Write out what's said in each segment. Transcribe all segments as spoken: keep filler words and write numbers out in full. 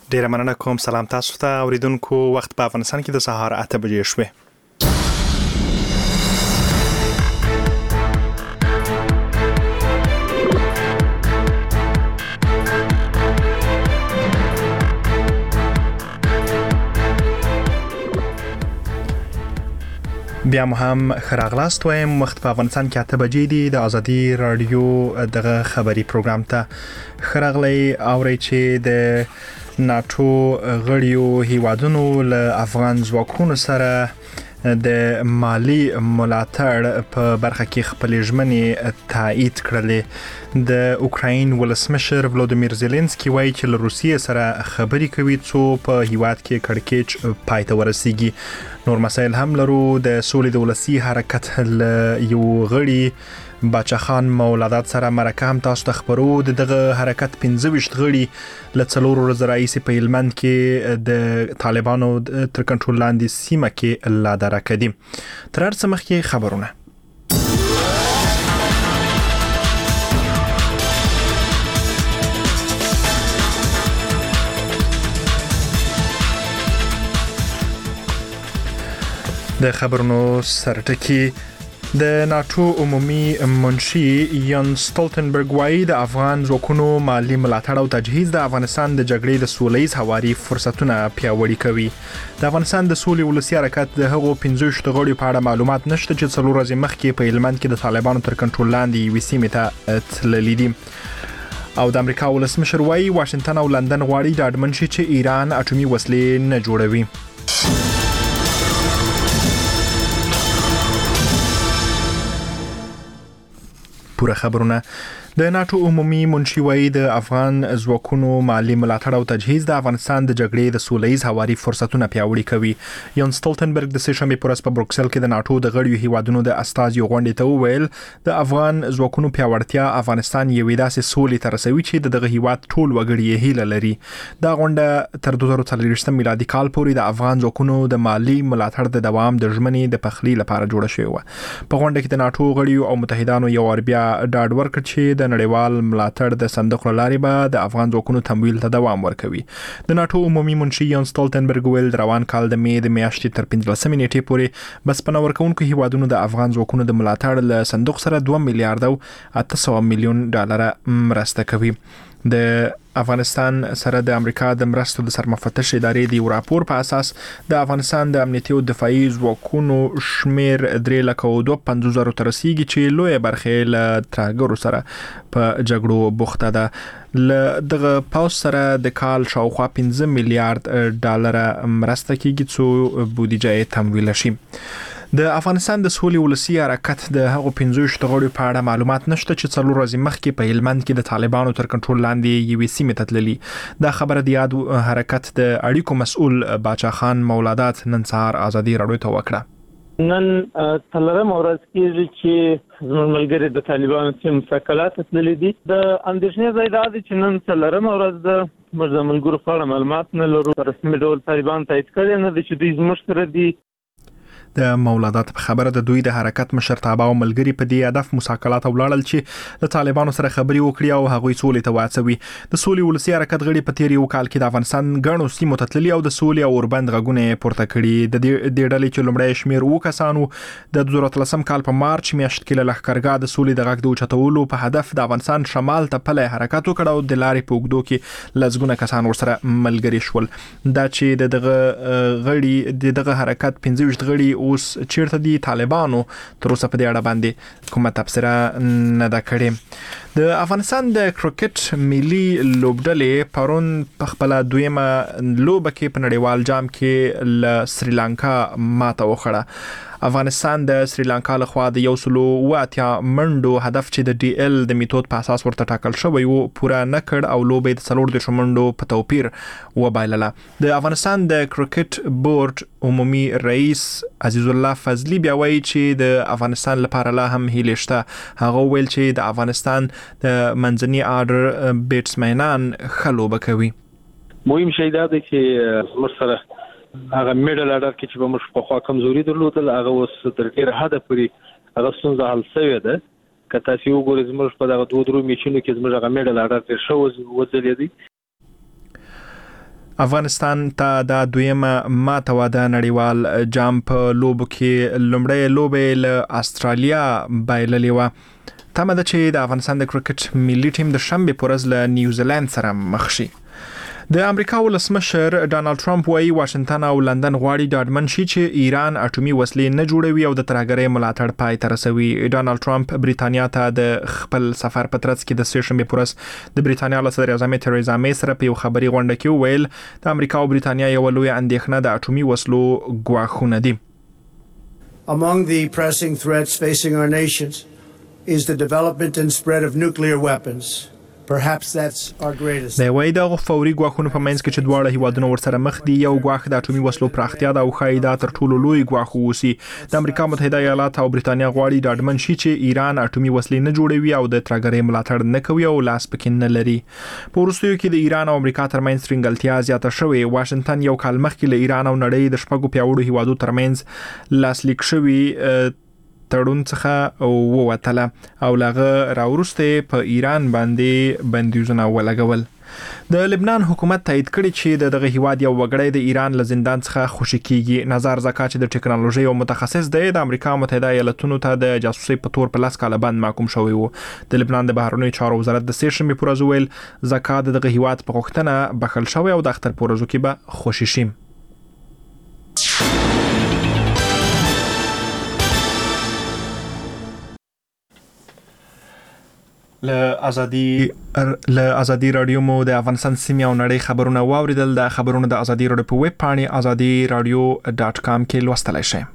ډیره مننه کوم. سلام تاسو ته اوریدونکو. وخت په افغانستان کې د سهار اته بجې شوه. بیا مو هم خراغلاست وایم. وخت په افغانستان کې اته بجې دي. د ازادي رادیو دغه خبري پروګرام ته خراغلی اوري چې د ناتو غړیو هیوادونو له افغان ځواکونو سره د مالی ملاتړ په برخه کې خپل ژمنې تایید کړلې. د اوکراین ولسمشر ولودیمیر زيلنسکي وایي چې له روسیې سره خبري کوي څو په هیواد کې کړکېچ پای ته ورسیږي. نور مسایل هم لرو. د سولې د ولسی حرکت له یو غړي باچا خان مولادات سره مرکه هم تاسو ته خبرو. دغه حرکت پنځه ویشت غړي له څلور ورځې راهیسې په هلمند کې د طالبانو تر کنټرول لاندې سیمه کې لا درکه دي. تر هر څه مخکې خبرونه. د خبرونو سرټکی د ناتو عمومي منشي یان سټولټنبرګ وايي د افغان ځواکونو مالی ملاتړ او تجهیز د افغانستان د جګړې د سولهییز هواري فرصتونه پیاوړي کوي. د افغانستان د سولې ولسی حرکت د هغو پنځه ویشت غړو په اړه معلومات نشته چې څلور ورځې مخکې په هلمند کې د طالبانو تر کنټرول لاندې یوې سیمې ته تللي دي. او د امریکا ولسمشر وايي واشنگټن او لندن غواړي ډاډمن شي چې ایران اټومي وسلې نه جوړوي. پوره خبرونه. د ناتو عمومي منشي وايي د افغان ځواکونو مالی ملاتړ او تجهیز د افغانستان د جګړې د سولهییز هواري فرصتونه پیاوړي کوي. یان سټولټنبرګ د سشنبه پورس په بروکسل کې د ناتو د غړیو هیوادونو د استازي غونډې ته وویل د افغان ځواکونو پیاوړتیا افغانستان یوې داسې سولې ته رسوي چې دغه هیواد ټول وګړي هیله لري. دا غونډه تر دوه زره څلوېښت میلادي کال پورې د افغان ځواکونو د مالی ملاتړ د دوام د ژمنې د پخلي لپاره جوړه شوې و. په غونډه کې د ناتو غړیو او متحدانو یو ور بیا ډاډ ورکړ چې د نړیوال ملاتړ د صندوق لارې به د افغان ځواکونو تمویل ته دوام ورکوي. د ناتو عمومي منشي یان سټولټنبرګ ویل د روان کال د می د میاشتې تر پنځلسمې نیټې پورې بس پناه ورکوونکو هیوادونو د افغان ځواکونو د ملاتړ له صندوق سره دوه میلیارډ او اته سوه میلیون ډالر مرسته کوي. د افغانستان سره د امریکا د مرستو د سرمفتش ادارې د یو راپور په اساس د افغانستان د امنیتي او دفاعي ځواکونو شمیر درې لکه او دوه پنځوس زره ته رسیږي چې لویه برخه له ترهګرو سره په جګړو بوخته ده. له دغه پاوس سره د کال شاوخوا پنځه میلیارډ ډالر مرسته کیږي چې بودیجه تمویل شي. د افغانستان د سولې ولسی حرکت د هغو پنځه ویشت غړو په اړه معلومات نشته چې څلور ورځې مخکې په هلمند کې د طالبانو تر کنټرول لاندې یوې سیمې ته تللي. دا خبره د یاد حرکت د اړیکو مسؤل باچا خان مولادات نن سهار ازادي رادیو ته وکړه. نن څلورم ورځ کېږي چې زموږ ملګري د طالبانو سیمې مساکلات تللي دي. د اندېښنې ځای دا دی چې نن څلورم ورځ د موږ د ملګرو په اړه معلومات نه لرو. په رسمي ډول طالبان تایید کړی نه دي چې دوی زموږ سره دي. د مولادات په خبره د دوی د حرکت مشرتابه او ملګری په دې هدف مساکلات ولاړل چې د طالبانو سره خبري وکړي او هغوی سولې ته واچوي. د سولې ولسی حرکت غړي په تیر یو کال کې د افغانستان غنو سیمو ته تللي او د سولې او اوربند غږونه پورته کړي. د دې ډلې چې لومړی شمیر وو کسانو د دوه زره اتلسم کال په مارچ میاشت کې له لښکرګاه د سولې د غږ د اوچتولو په هدف د افغانستان شمال ته پلی حرکت وکړ او د لارې په اوږدو کې لږونه کسان ورسره ملګري شول. دا چې دغه غړي دغه حرکت پنځه ویشت غړي اوس چیرته دي طالبانو تر اوسه په دې اړه باندې کومه تبصره نه ده کړې. د افغانستان د کرکټ ملي لوبډلې پرون په خپل دویمه لوبه کې په نړیوال جام کې ل سریلانکا ماته وخوړه. افغانستان د سریلانکا لخوا د یو سلو و اتیا منډو هدف چې د ډي ال د میتود په اساس ورته ټاکل شوی وو پوره نه کړ او لوبې د څلور د منډو په توپیر وبایلله. د افغانستان د کرکټ بورډ عمومي رئیس عزیز الله فضلی بیا وایي چې د افغانستان لپاره لا هم هیله شته. هغه ویل چې د افغانستان د منځني آرډر بیټسمنان ښه لوبه کوي. مهم شی دا دی چې موږ سره هغه میډل آرډر کې چې به موږ په خوا کمزوري درلودل هغه اوس تر ډېره حده پورې هغه ستونزه حل شوې ده. که تاسو وګورئ زموږ په دغه دوه درو میچونو کې زموږ هغه میډل آرډر ډېر ښه وځلېدی. افغانستان ته د دویمه ماته واده نړیوال جام په لوبو کې لومړی لوبې له استرالیا بایللې و. تمه ده چې د افغانستان د کرکټ ملي ټیم د شنبې په ورځ له نیوزیلند سره مخ شي. د امریکا ولسمشر ډانلډ ټرمپ وايي واشنگټن او لندن غواړي ډاډمن شي چې ایران اټومي وسلې نه جوړوي او د ترهګرۍ ملاتړ پای ته رسوي. ډانلډ ټرمپ بریتانیا ته د خپل سفر په ترڅ کې د سه شنبې په ورځ د بریتانیا له صدر اعظم تریزا مې سره په یو خبري غونډه کې وویل د امریکا او بریتانیا یو لوی اندېښنه د اټومي وسلو ګواښونه دي. Among the pressing threats facing our nations is the development and spread of nuclear weapons. Perhaps that's our greatest. د وای د فوري ګواښونو په منځ کې چې دواړه هیوادونه ورسره مخ دي یو ګواښ د اټومي وسلو پراختیا ده او ښایي دا تر ټولو لوی ګواښ ووسي. د امریکا متحده ایالات او بریتانیا غواړي ډاډمن شي چې ایران اټومي وسلې نه جوړوي او د ترهګرۍ ملاتړ نه کوي او لاس پکې نه لري. په وروستیو کې د ایران او امریکا ترمنځ ترنګلتیا زیاته شوې. واشنگټن یو کال مخکې له ایران او نړۍ د شپږو پیاوړو هیوادو ترمنځ لاسلیک شوی تړون څخه ووتله او لغه راورسته په ایران باندې بندیزونه ولګول. د لبنان حکومت تایید کړی چې دغه هیواد یو وګړی د ایران له زندان څخه خوشی کیږي. نظر زکا چې د ټکنالوژي او متخصص دی د امریکا متحده ایالاتونو ته د جاسوسي په تور په لاس کاله بند محکوم شوی وو. د لبنان د بهرنیو چارو وزارت د سه شنبې پر ورځ ویل زکا دغه هیواد په غوښتنه بخښل شوی او د اختر په ورځو کې به خوشی شي. له ازادي له ازادي رادیو مو د افغانستان سیمه او نړۍ خبرونه واوریدل. د خبرونه د ازادي رادیو په ویب پاڼه ازادي رادیو ډاټ کام کې لوستلای شئ.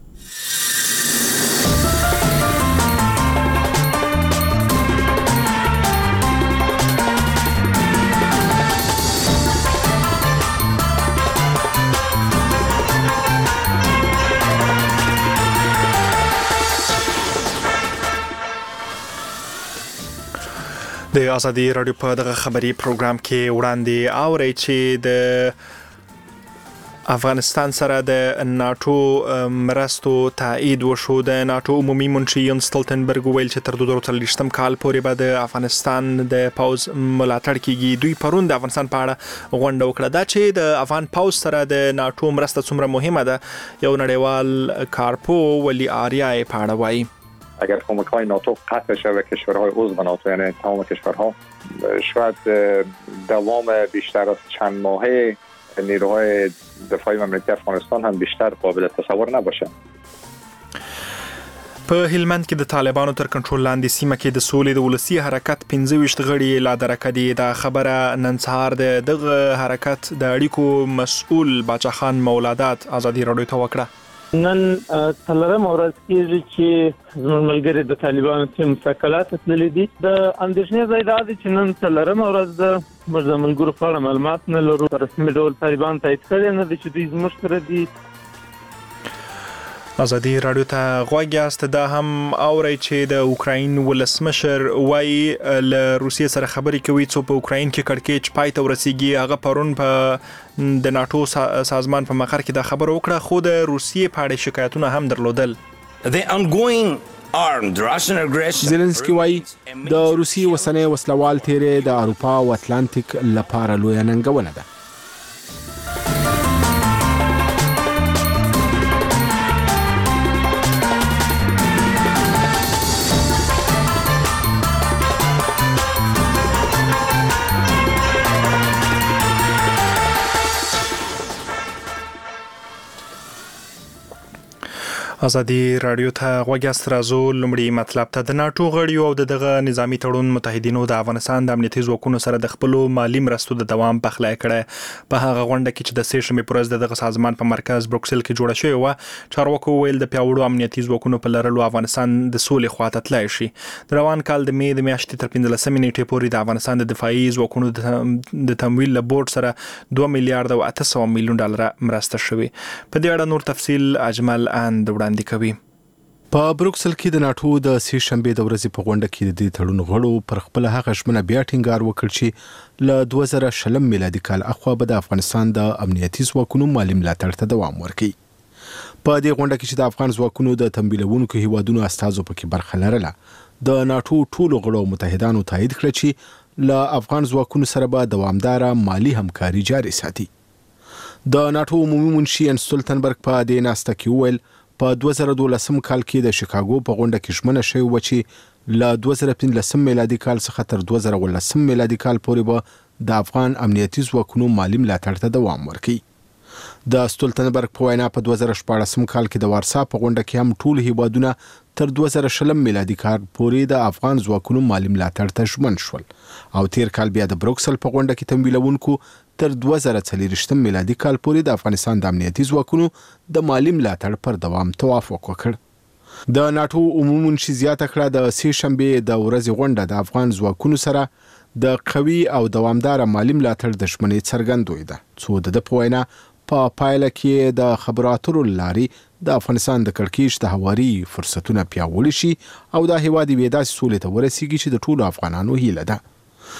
د ازادي رادیو په دغه خبري پروګرام کې وړاندې اوري چې د افغانستان سره د ناتو مرستو تایید وشو. د ناتو عمومي منشي یونس ستولتنبرګ ویل چې تر دوه زره څلوېښتم کال پورې به د افغانستان د پوز ملاتړ کیږي. دوی پرون د افغانستان په اړه غونډه وکړه. دا چې د افغان پوز سره د ناتو مرسته څومره مهمه ده یو نړیوال کارپو ولی آریا په اړه وایي. اگر کمک‌های ناتو قطع شود کشورهای عضو ناتو یعنی تمام کشورها شاید دوام بیشتر از چند ماهه نیروهای دفاعی مملکت افغانستان هم بیشتر قابل تصور نباشه. په هلمند کې د طالبانو تر کنټرول لاندې سیمه کې د سولې د ولسی حرکت پنځه ویشت غړي لا درکه دي. دا خبره نن سهار د دغه حرکت د اړیکو مسؤل باچا خان مولادات ازادي رادیو ته وکړه. نن څلورم ورځ کېږي چې زموږ ملګري د طالبانو چې مساکلات تللي دي. د اندېښنې ځای دا دی چې نن څلورم ورځ د موږ د ملګرو په اړه معلومات نه لرو. په رسمي ډول طالبان تایید کړی نه دي چې دوی زموږ سره دي. ازادي رادیو ته غوږ یاست. دا هم اوري چې د اوکراین ولسمشر وايي له روسیې سره خبرې کوي څو په اوکراین کې کړکېچ پای ته ورسیږي. هغه پرون په د ناتو سازمان په مقر کې دا خبر وکړه خو د روسیې په اړه شکایتونه هم درلودل. زيلنسکي وايي د روسي وسنۍ وسلوال تیرې د اروپا او اتلانتیک لپاره لوی ننګونه ده. ازادي رادیو ته غوږیاست. راځو لومړی مطلب ته. د ناتو غړیو او دغه نظامی تړون متحدینو د افغانستان د امنیتي ځواکونو سره د خپل مالی مرستو د دوام په خلای کړه. په هغه غونډه کې چې د سه شنبې پر ورځ دغه سازمان په مرکز بروکسل کې جوړه شوې و چارواکو ویل د پیاوړو امنیتي ځواکونو په لرلو افغانستان د سولې خواته تلای شي. د روان کال د مې د میاشتې تر پنځلسمې نیټې پورې د افغانستان د دفاعي ځواکونو د تمویل له بورډ سره دوه میلیارډ او اته سوه میلیون ډالر مرسته شوې. په دې اړه نور تفصیل اجمل اند وړاندې کوي. په بروکسل کې د ناتو د سه شنبې د ورځې په غونډه کې د دې تړون غړو پر خپل هغه ژمنه بیا ټینګار وکړ چې له دوه زره شلم میلادي کال اخوا به د افغانستان د امنیتي ځواکونو مالی ملاتړ ته دوام ورکړي. په دې غونډه کې چې د افغان ځواکونو د تمویلونکو هیوادونو استازو پکې برخه لرله د ناتو ټولو غړو متحدانو تایید کړ چې له افغان ځواکونو سره به دوامداره مالی همکاري جاري ساتي. د ناتو عمومي منشي ان ستولتنبرګ په دې ناسته کې وویل په دوه زره دولسم کال کې د شیکاګو په غونډه کې ژمنه شوې وه چې له دوه زره پنځلسم میلادي کال څخه تر دوه زره اوولسم میلادي کال پورې به د افغان امنیتي ځواکونو مالي ملاتړ ته دوام ورکړي. د ستولتنبرګ په وینا په دوه زره شپاړسم کال کې د وارسا په غونډه کې هم ټول هیوادونه تر دوه زره شلم میلادي کال پورې د افغان ځواکونو مالي ملاتړ ته ژمن شول او تیر کال بیا د بروکسل په غونډه کې تمویلونکو تر دوه زره څلوېښتم میلادي کال پورې د افغانستان د امنیتي ځواکونو د مالي ملاتړ پر دوام توافق وکړ. د ناتو عمومي منشي زیاته کړه د سې شنبې د ورځې غونډه د افغان ځواکونو سره د قوي او دوامداره مالي ملاتړ د ژمنې څرګندوي ده څو د ده په وینا په پایله کې د خبرو اترو لارې د افغانستان د کړکېچ د هواري فرصتونه پیاوړي شي او د هیواد یوې داسې سولې ته ورسیږي چې د ټولو افغانانو هیله ده.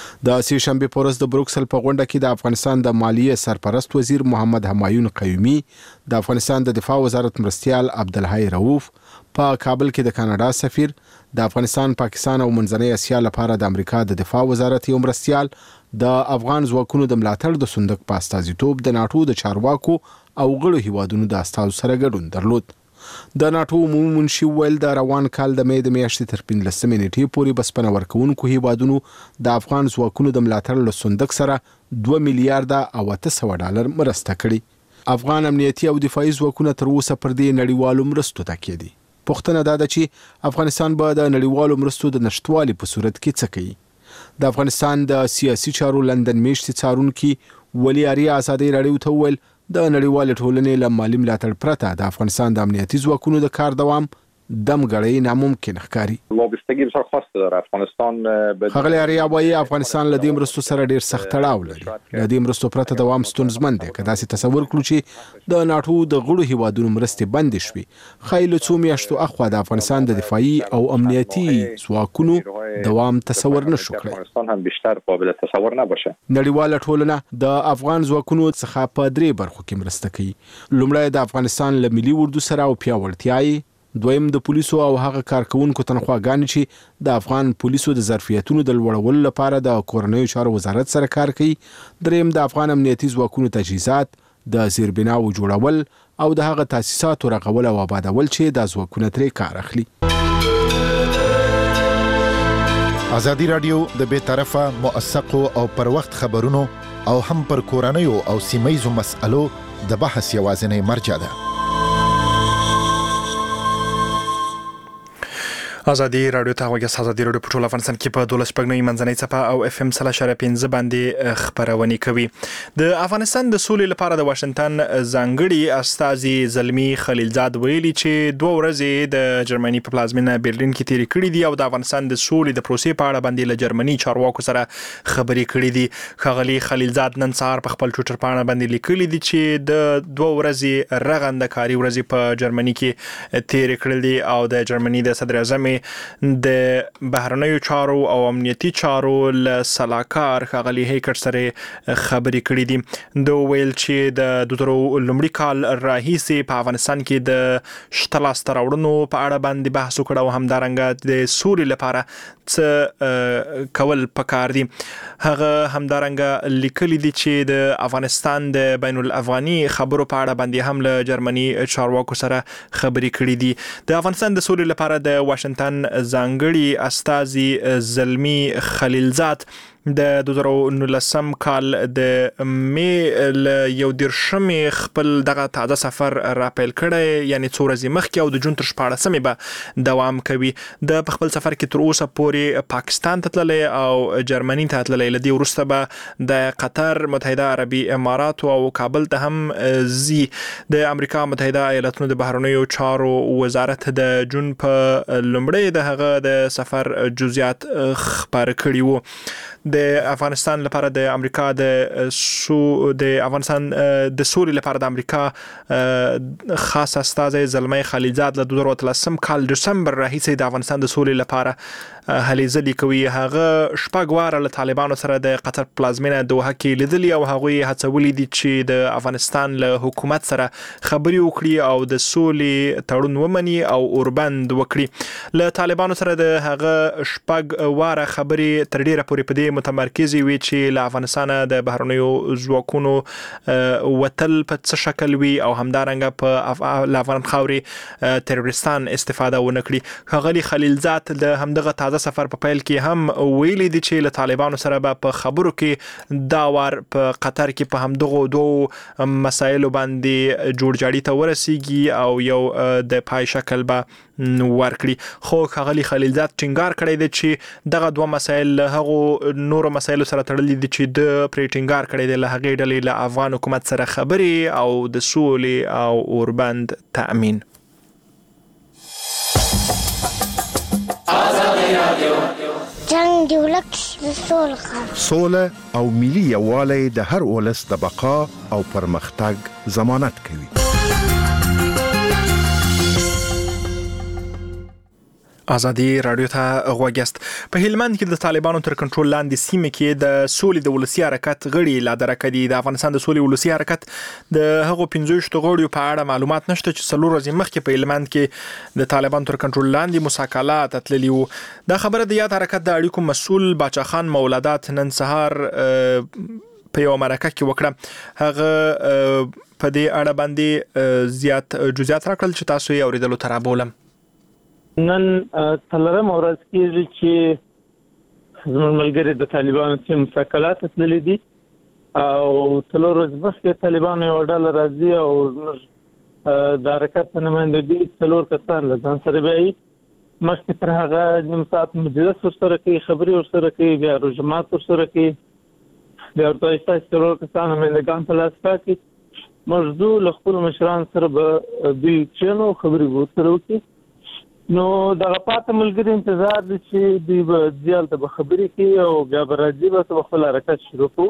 د سې شنبې په ورځ د بروکسل په غونډه کې د افغانستان د مالیې سرپرست وزیر محمد همایون قیومي، د افغانستان د دفاع وزارت مرستیال عبدالحی رؤوف، په کابل کې د کاناډا سفیر، د افغانستان، پاکستان او منځنۍ اسیا لپاره د امریکا د دفاع وزارت یو مرستیال، د افغان ځواکونو د ملاتړ د صندوق په استازیتوب د ناټو د چارواکو او غړو هیوادونو د استازو سره ګډون درلود. د ناټو عمومي منشي ویل د روان کال د مې د میاشتې تر پنځلسمې نیټې پورې بسپنه ورکوونکو هیوادونو د افغان ځواکونو د ملاتړ له صندوق سره دوه میلیارډه او اته سوه ډالر مرسته کړې. افغان امنیتي او دفاعي ځواکونه تر اوسه پر دې نړیوالو مرستو تکیه دي. پوښتنه دا ده چې افغانستان به د نړیوالو مرستو د نشټوالي په صورت کې څه کوي. د افغانستان د سیاسي چارو لندن میشتې څارونکي ولی آریا ازادي راډیو ته وویل د نړیوالې ټولنې له مالي ملاتړ پرته د افغانستان د امنیتي ځواکونو د کار دوام دمګړی ناممکن ښکاري. وابستگی بسیار خاصی داره افغانستان. ښاغلی آریا وایي افغانستان له دې مرستو سره ډیر سخت تړاو لري. له دې مرستو پرته دوام ستونزمن دی. که داسې تصور کړو چې د ناټو د غړو هیوادونو مرستې بندې شوې، ښایي له څو میاشتو اخوا د افغانستان د دفاعي او امنیتي ځواکونو دوام تصور نشو کړی. افغانستان هم بیشتر قابل تصور نباشه. نړیواله ټولنه د افغان ځواکونو څخه په درې برخو کې مرسته کوي. لومړی د افغانستان له ملي اردو سره او پیاوړتیا، دویم د پولیسو او هغه کارکونکو تنخواګانې چې د افغان پولیسو د ظرفیتونو د لوړولو لپاره د کورنیو چارو وزارت سره کار کوي، دریم د افغان امنیتي ځواکونو تجهیزات، د زیربناو جوړول او د هغه تاسیساتو رغول او آبادول چې د ځواکونو ترې کار اخلي. ازادي راډیو د بې طرفه، موثقو او پر وخت خبرونو او هم پر کورنیو او سیمه‌یزو مسألو د بحث یوازینۍ مرجع ده. ازادي راډیو ته غوږی ازادي راډیو په ټول افغانستان کې په دولس پګنوي منځنۍ صفه او اف ام سلا شره پنځه باندې خبرونه کوي. د افغانستان د سولې لپاره د واشنگټن ځانګړي استازي زلمی خلیلزاد ویلي چې دوه ورځې د جرمني په پلازمینه برلین کې تیرې کړې دي او د افغانستان د سولې د پروسې په اړه باندې له جرمني چارواکو سره خبرې کړې دي. ښاغلي خلیلزاد نن سهار په خپل ټویټر باندې باندې لیکلي دي چې د دوه ورځې رغنده کاری ورځې په جرمني کې تیرې کړې دي او د جرمني د صدر اعظم د بهرنیو چارو او امنیتي چارو له سلاکار ښاغلي هیکر سره خبرې کړې دي. د ویل چې د دوه زره لومړي کال راهیسې په افغانستان کې د شته لاسته راوړنو په اړه باندې بحث وکړ او همدارنګه د سولې لپاره څه کول پکار دي. هغه همدارنګه لیکلي دي چې د افغانستان د بین الافغاني خبرو په اړه باندې هم له جرمني چارواکو سره خبرې کړې دي. د افغانستان د سولې لپاره د واشنگټن ځانګړي استازي زلمی خلیلزاد د دوه زره نولسم کال د مې ل یو دیرشمې خپل دغه تازه سفر را پیل کړی، یعنی څو ورځې مخکې او د جون تر شپاړسمې به دوام کوي. د په خپل سفر کې تر اوسه پورې پاکستان ته تللی او جرمني ته تللی. له دې وروسته به د قطر، متحده عربي اماراتو او کابل ته هم زی. د امریکا متحده ایالاتونو د بهرنیو چارو وزارت د جون په لومړۍ د هغه د سفر جزئیات خبر کړي وو. د افغانستان لپاره د امریکا د سو د افغانستان د سولې لپاره د امریکا خاص استازي زلمی خلیلزاد له دوه زره اتلسم کال دسمبر راهیسې د افغانستان د سولې لپاره هلې ځلې کوي. هغه شپږ واره له طالبانو سره د قطر پلازمینه دوحه کې لیدلي او هغوی هڅولي دي چې د افغانستان له حکومت سره خبرې وکړي او د سولې تړون ومني او اوربند وکړي. له طالبانو سره د هغه شپږ واره خبرې تر ډیره پورې په دې متمرکز وي چې له افغانستان د بهرنیو ځواکونو وتل په څه شکل وي او همدارنګه په افغان خاورې تروریستان استفاده ونه کړي. ښاغلي خلیلزاد د همدغه تازه سفر په پیل کې هم ویلي دي چې له طالبانو سره به په خبرو کې دا وار په قطر کې په همدغه دوه مسایلو باندې جوړجاړي ته ورسیږي او یو د پای شکل به ورکړي. خو ښاغلي خلیلزاد ټینګار کړی دی چې دغه دوه مسایل له هغو نورو مسایلو سره تړلي دي چې د پرې ټینګار کړی دی له هغې ډلې له افغان حکومت سره خبرې او د سولې او اوربند تأمین. جنگ دی ولک د سولې سوله او ملي یووالی د هر ولس د بقا او پرمختګ ضمانت کوي. ازادي رادیو ته غوږ یاست. په هلمند کې د طالبانو تر کنټرول لاندې سیمه کې د سولې د ولسی حرکت غړي لا درکه دي. د افغانستان د سولې ولسی حرکت د هغو پنځه غړیو په اړه معلومات نشته چې څلور ورځې مخکې په هلمند کې د طالبانو تر کنټرول لاندې مساکلات تللي وو. دا خبره د یاد حرکت د اړیکو مسؤل باچا خان مولادات نن سهار په یو مرکه کې وکړه. هغه په دې اړه باندې زیات جزئیات راکړل چې تاسو یې اوریدلو ته رابولم. نن څلورم ورځ کېږي چې زموږ ملګري د طالبانو سره مساکلات تللي دي او څلور ورځې مخکې طالبانو یو ډله راځي او زموږ د حرکت په نمایندګۍ څلور کسان له ځان سره بیایي. مخکې تر هغه نیم ساعت مجلس ورسره کوي، خبرې ورسره کوي، بیا رجمات ورسره کوي، بیا ورته وایي ستاسې څلور کسان نمایندګان په لاس راکړي. موږ ځو له خپلو مشرانو سره به دوی کښېنو، خبرې به ورسره وکړي. نو دغه پاته ملګري انتظار دي چې دوی به ځي هلته به خبرې کوي او بیا به راځي، بس به خپل حرکت شروع کوو.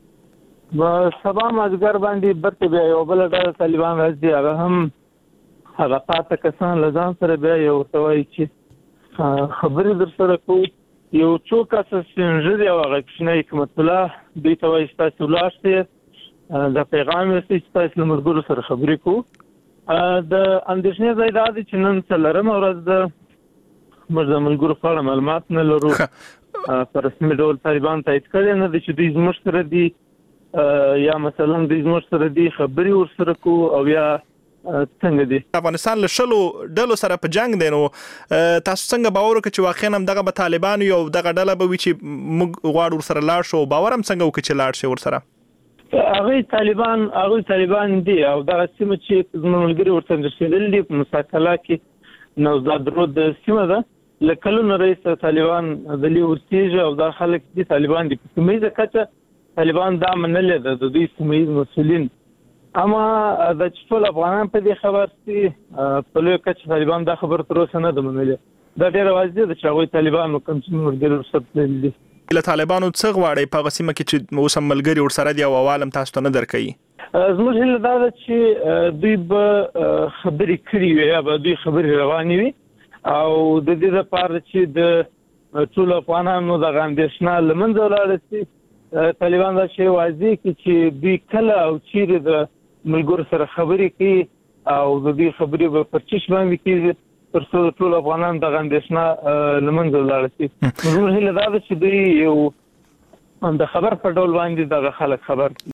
به سبا مازدیګر باندې برته بیا یوه بله ډله طالبان راځي، هغه هم هغه پاته کسان له ځان سره بیا یو ورته وایي چې خبرې در سره کوو. یو څو کسه سپین ږیري او هغه کوچنی حکمت الله دوی ته وایي ستاسې ولاړ شئ، دا پیغام یې رسوي چې ستاسې له ملګرو سره خبرې کوو. د اندېښنې ځای دا دی چې نن څلورمه ورځ ده، موږ د ملګرو په اړه معلومات نه لرو. په رسمي ډول طالبان تایید کړی نه دی چې دوی زموږ سره دي یا مثلا دوی زموږ سره دي، خبرې ورسره کوو او یا څنګه دي. افغانستان له شلو ډلو سره په جنگ دی، نو تاسو څنګه باور وکړئ چې واقعا هم دغه به طالبان یو دغه ډله به وي چې موږ غواړو ورسره لاړ شو؟ باور هم څنګه وکړئ چې لاړ شي ورسره؟ هغوی طالبان هغوی طالبان دي او دغه سیمه چې زموږ ملګري ورته رسېدلي دي په مساکله کې نوزاد رود سیمه ده. له کلونو راهیسې طالبان دلې ورسېږي او دا خلک دي طالبان دي. په سیمه ییزه کچه طالبان دا منلې ده د دوی سیمه ییز مسؤلین، اما د چې ټول افغانان په دې خبر دي په لویه کچه طالبان دا خبر تر اوسه نه ده منلې. دا ډېره واضح ده چې هغوی طالبان کوم چې ملګري ورسره تللي دي. له طالبانو څه غواړئ په هغه سیمه کې چې اوس هم ملګري ورسره دي او اول هم تاسو ته نه درکوي؟ زموږ هیله دا ده چې دوی به خبرې کړي وي یا به دوی خبرې روانې وي او د دې لپاره چې د ټولو افغانانو دغه اندېښنه له منځه ولاړه شي، طالبان دا شی واضح کړي چې دوی کله او چیرې د ملګرو سره خبرې کوي او د دوی خبرې به پر چش باندې کېږي تر څو ټول افغانان دغه اندېښنه له منځه ولاړه شي. زموږ هیله دا ده چې دوی یو د خبر په ډول باندې دغه خلک خبر کړي.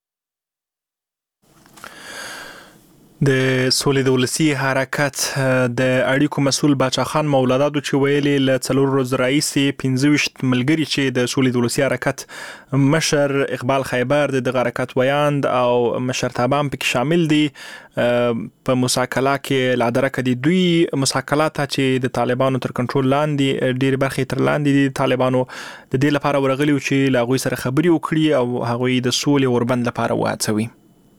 د سولې د ولسی حرکت د اړیکو مسؤل باچا خان مولادات چې ویلي له څلور ورځې راهیسې پنځه ویشت ملګري چې د سولې د ولسی حرکت مشر اقبال خیبر د دغه حرکت ویاند او مشرتابه هم پکې شامل دي په مساکله کې لا درکه دي. دوی مساکلات چې د طالبانو تر کنټرول لاندې ډېرې برخې تر لاندې دي، طالبانو د دې لپاره ورغلي چې له هغوی سره خبرې وکړي او هغوی د سولې اوربند لپاره وهڅوي.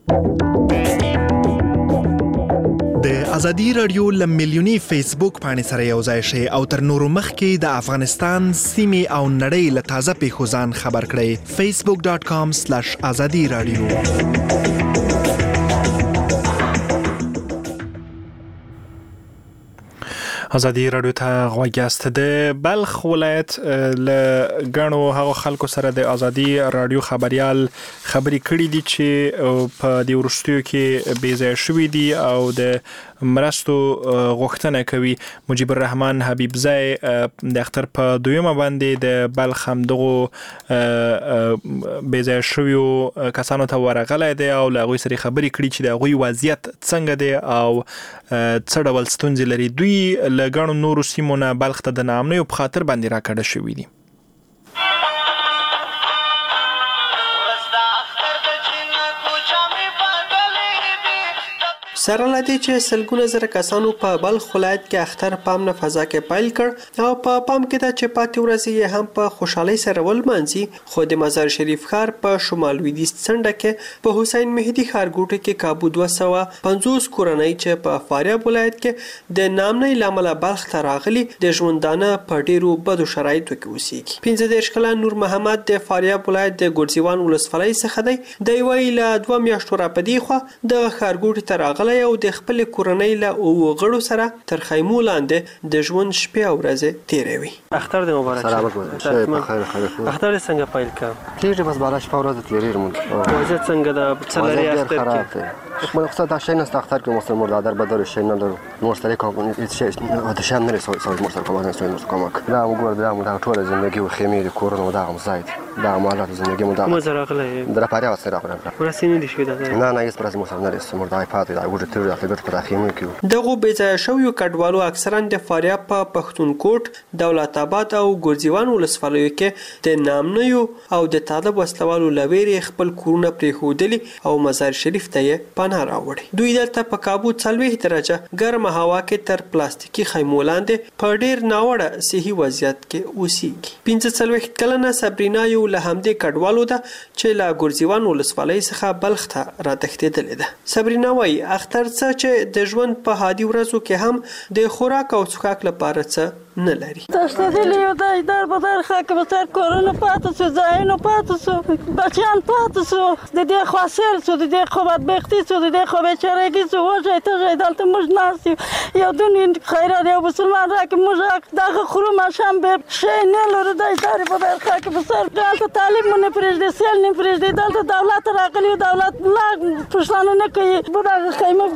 د ازادي رادیو له میلیوني فیسبوک باندې سره یو ځای شئ او تر نورو مخکې د افغانستان سیمې او نړۍ له تازه پیښو ځان خبر کړئ. فیسبوک ډاټ کام سلاش ازادي رادیو. ازادي رادیو ته غوږ یاست. د بلخ ولایت له غنو هغه خلکو سره د ازادي رادیو خبريال خبري کړي دي چې په د ورستیو کې بیځای شوې دي او د مرستو غوښتنه کوي. مجيب الرحمن حبیب زای د اختر په دویمه باندې د بلخ هم دغه بیځای شویو کسانو ته ورغلی دی او له هغوی سره خبري کړي چې د هغوی وضعیت څنګه دی او څه ډول ستونزې لري. دوی له ګڼو نورو سیمو نه بلخ ته د ناامنیو په خاطر باندې راکړه شوي دي. سره لدی چې سلګونه زره کسانو په بلخ ولایت کې اختر پام نه فضا کې پیل کړ او په پام کې دا چې پاتې ورځې یې هم په خوشحالۍ سره ولمانځي. خو د مزار شریف ښار په شمال لویدیځ څنډه کې په حسین مهدي ښارګوټي کې کابو دوه سوه پنځوس کورنۍ چې په فاریاب ولایت کې د ناامنۍ له امله بلخ ته راغلي د ژوندانه په ډیرو بدو شرایطو کې اوسېږي. پنځه دېرش کلن نور محمد د فاریاب ولایت د ګرزیوان ولسوالۍ څخه دی. د یوې له دوه میاشتو راپدې خوا د ښارګوټي ته راغلی او د خپل کورنۍ له اوو غړو سره تر خیمو لاندې د ژوند شپې او ورځې تیروي. اختر دې مبارک شه. سلام علیکم. بخیر خیر. اختر څنګه پیل کړ؟ کېږي بس بالا شپه ورځ تیریږي مونږ. وضعیت څنګه د څلوري اختر کې؟ مونږ خو دا شي نه اختر کې مو سره مردار بدر شي نه درو. نو سره کوم هیڅ دا شي نه سو سو مو سره کوم نه سو کوم دا موږ ورته دا موږ ټول ژوندۍ او خیمې کورونه دا هم زاید دا مالات ژوندۍ مو دا مو سره غلې در پاره وسره راغله. ورسینې دي شو دا نه نه یې پرځ مو سره نه سو مردای پاتې دا وګړي تر اخر په خیمه کې. دغه بیځای شویو کډوالو اکثرا د فاریاب په پښتونکوټ، دولت آباد او ګرزیوان ولسوالیو کې د نامنیو او د طالب وسلوالو لويري خپل کورونه پرې خودلی او مزار شریف ته یې پناه راوړي. دوی دلته په کابو څلوېښت درجه ګرمه هوا کې تر پلاستیکي خیمو لاندې په ډیر ناوړه صحي وضعیت کې اوسېږي. پنځه څلوېښت کلنه صبرینا یو له همدې کډوالو ده چې له ګرزیوان ولسوالۍ څخه بلخ ته راتښتېدلې ده. صبرینا وایي اختر څه چې د ژوند په هادي ورځو کې هم د خوراک او څښاک لپاره څه نه لري. تشتدلی یو دای در بدر خاک بسر کورونه پاتې شو، ځایونه پاتې شو، بچیان پاتې شو، د دې خوا سیل شو، د دې خوا بدبختي شو، د دې خوا بیچارهګي شو. وږی تږی دلته موږ ناست یو یو دونې خیرات یو مسلمان راکړي موږ دغه خورو ماښام به شی نه لرو. دای در بدر خاک بسر دلته تعلیم مو نه پرېږدي، سیل نه پرېږدي. دلته دولت راغلی دولت لا پوښتنه نه کوي. دغه خیمه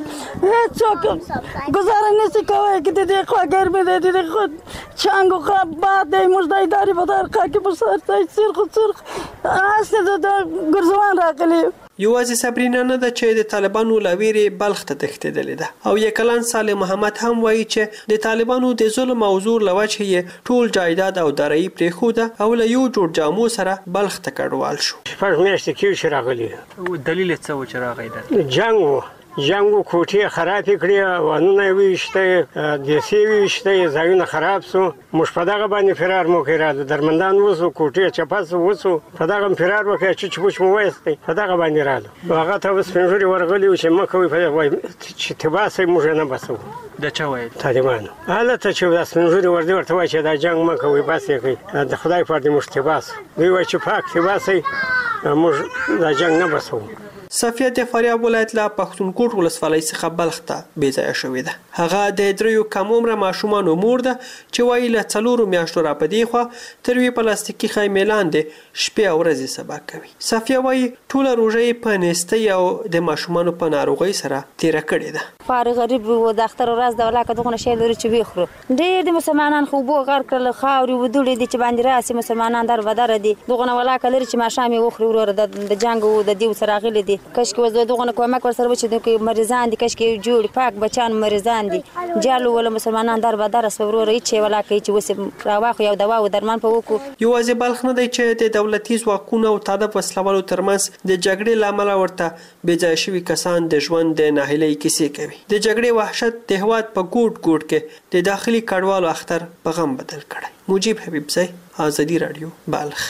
هېڅوک ګزاره نشي کولی چې د دې خوا ګرمي دی، د دې خوا چنگ و خب بعد دی مجدای داری بدر خاکی بسر تای سرخ و سرخ اصلی دا گرزوان راقلی. یوازې صبرینا نه ده چې د طالبانو له ویرې بلخ ته تښتېدلې ده. او یک کلن صالح محمد هم وایي چې د طالبانو د ظلم او زور له وجې یې ټول جایداد او دارایي پرېښوده او له یو جوړ جامو سره بلخ ته کډوال شو. شپږ میاشتې کېږي چې راغلي. دلیل یې څه و چې راغی دلته؟ جنګ و جنګ و کوټې خرابې کړې، وانونه یې وویشته، دیسې یې وویشته، ځایونه خراب سو. موږ په دغه باندې فرار مو کوي راځو درمندان وسو، کوټې چپه سو وسو، په دغه فرار وکړو. چوچ پوچ مو وایستی په دغه باندې راځو. هغه ته اوس سپین ږیري ورغلي وو چې مه کوئ وایي چې تباسئ موږ نه بسو. د چا ویل؟ طالبانو هلته چې دا سپین ږیري ورته ورته وایي چې دا جنګ مه کوئ بس یې کوئ، د خدای په دې موږ تباسو. دوی وایي چې پاک تباسئ موږ دا جنګ نه بسو. صفیه د فاریاب ولایت له پښتونکوټ ولسوالۍ څخه بلخ ته بیځایه شوې ده. هغه د دریو کم عمره ماشومانو مور ده چې وایي له څلورو میاشتو راپدې خوا تر یوې پلاستیکي خیمې لاندې شپې او ورځې سبا کوي. صفیه وایي ټوله روژه یې په نیستۍ او د ماشومانو په ناروغۍ سره تېره کړې ده. فارغ غریب و د اختر ورځ د ولاکه دغونه شی لري چې وخورو. ډېر د مسلمانان خو اوبو غر کړل، خاورې ودوړې دي چې باندې راسي مسلمانان در بدره دي. دغونه ولاکه لري چې ماښام یې وخوري وروره د جنګ او د دیو سره راغلي دي. کشکې وز دغونه کومک ورسره وشي د مریضان دي، کشکې جوړ پاک بچان مریضان دي. جالو ول مسلمانان در بدره سو وروره چې ولاکه چې وس راواخو یو دوا او درمان په وکړو. یوازې بلخ نه دی چې د دولتي ځواکونو او طالب وسلوالو ترمنځ د جګړې له امله ورته بېځایه شوي کسان د ژوند د ناهیلۍ کیسې کوي. د جګړې وحشت د هېواد په ګوټ ګوټ کې د داخلي کډوالو اختر په غم بدل کړی. مجيب حبیب زی، ازادي رادیو، بلخ.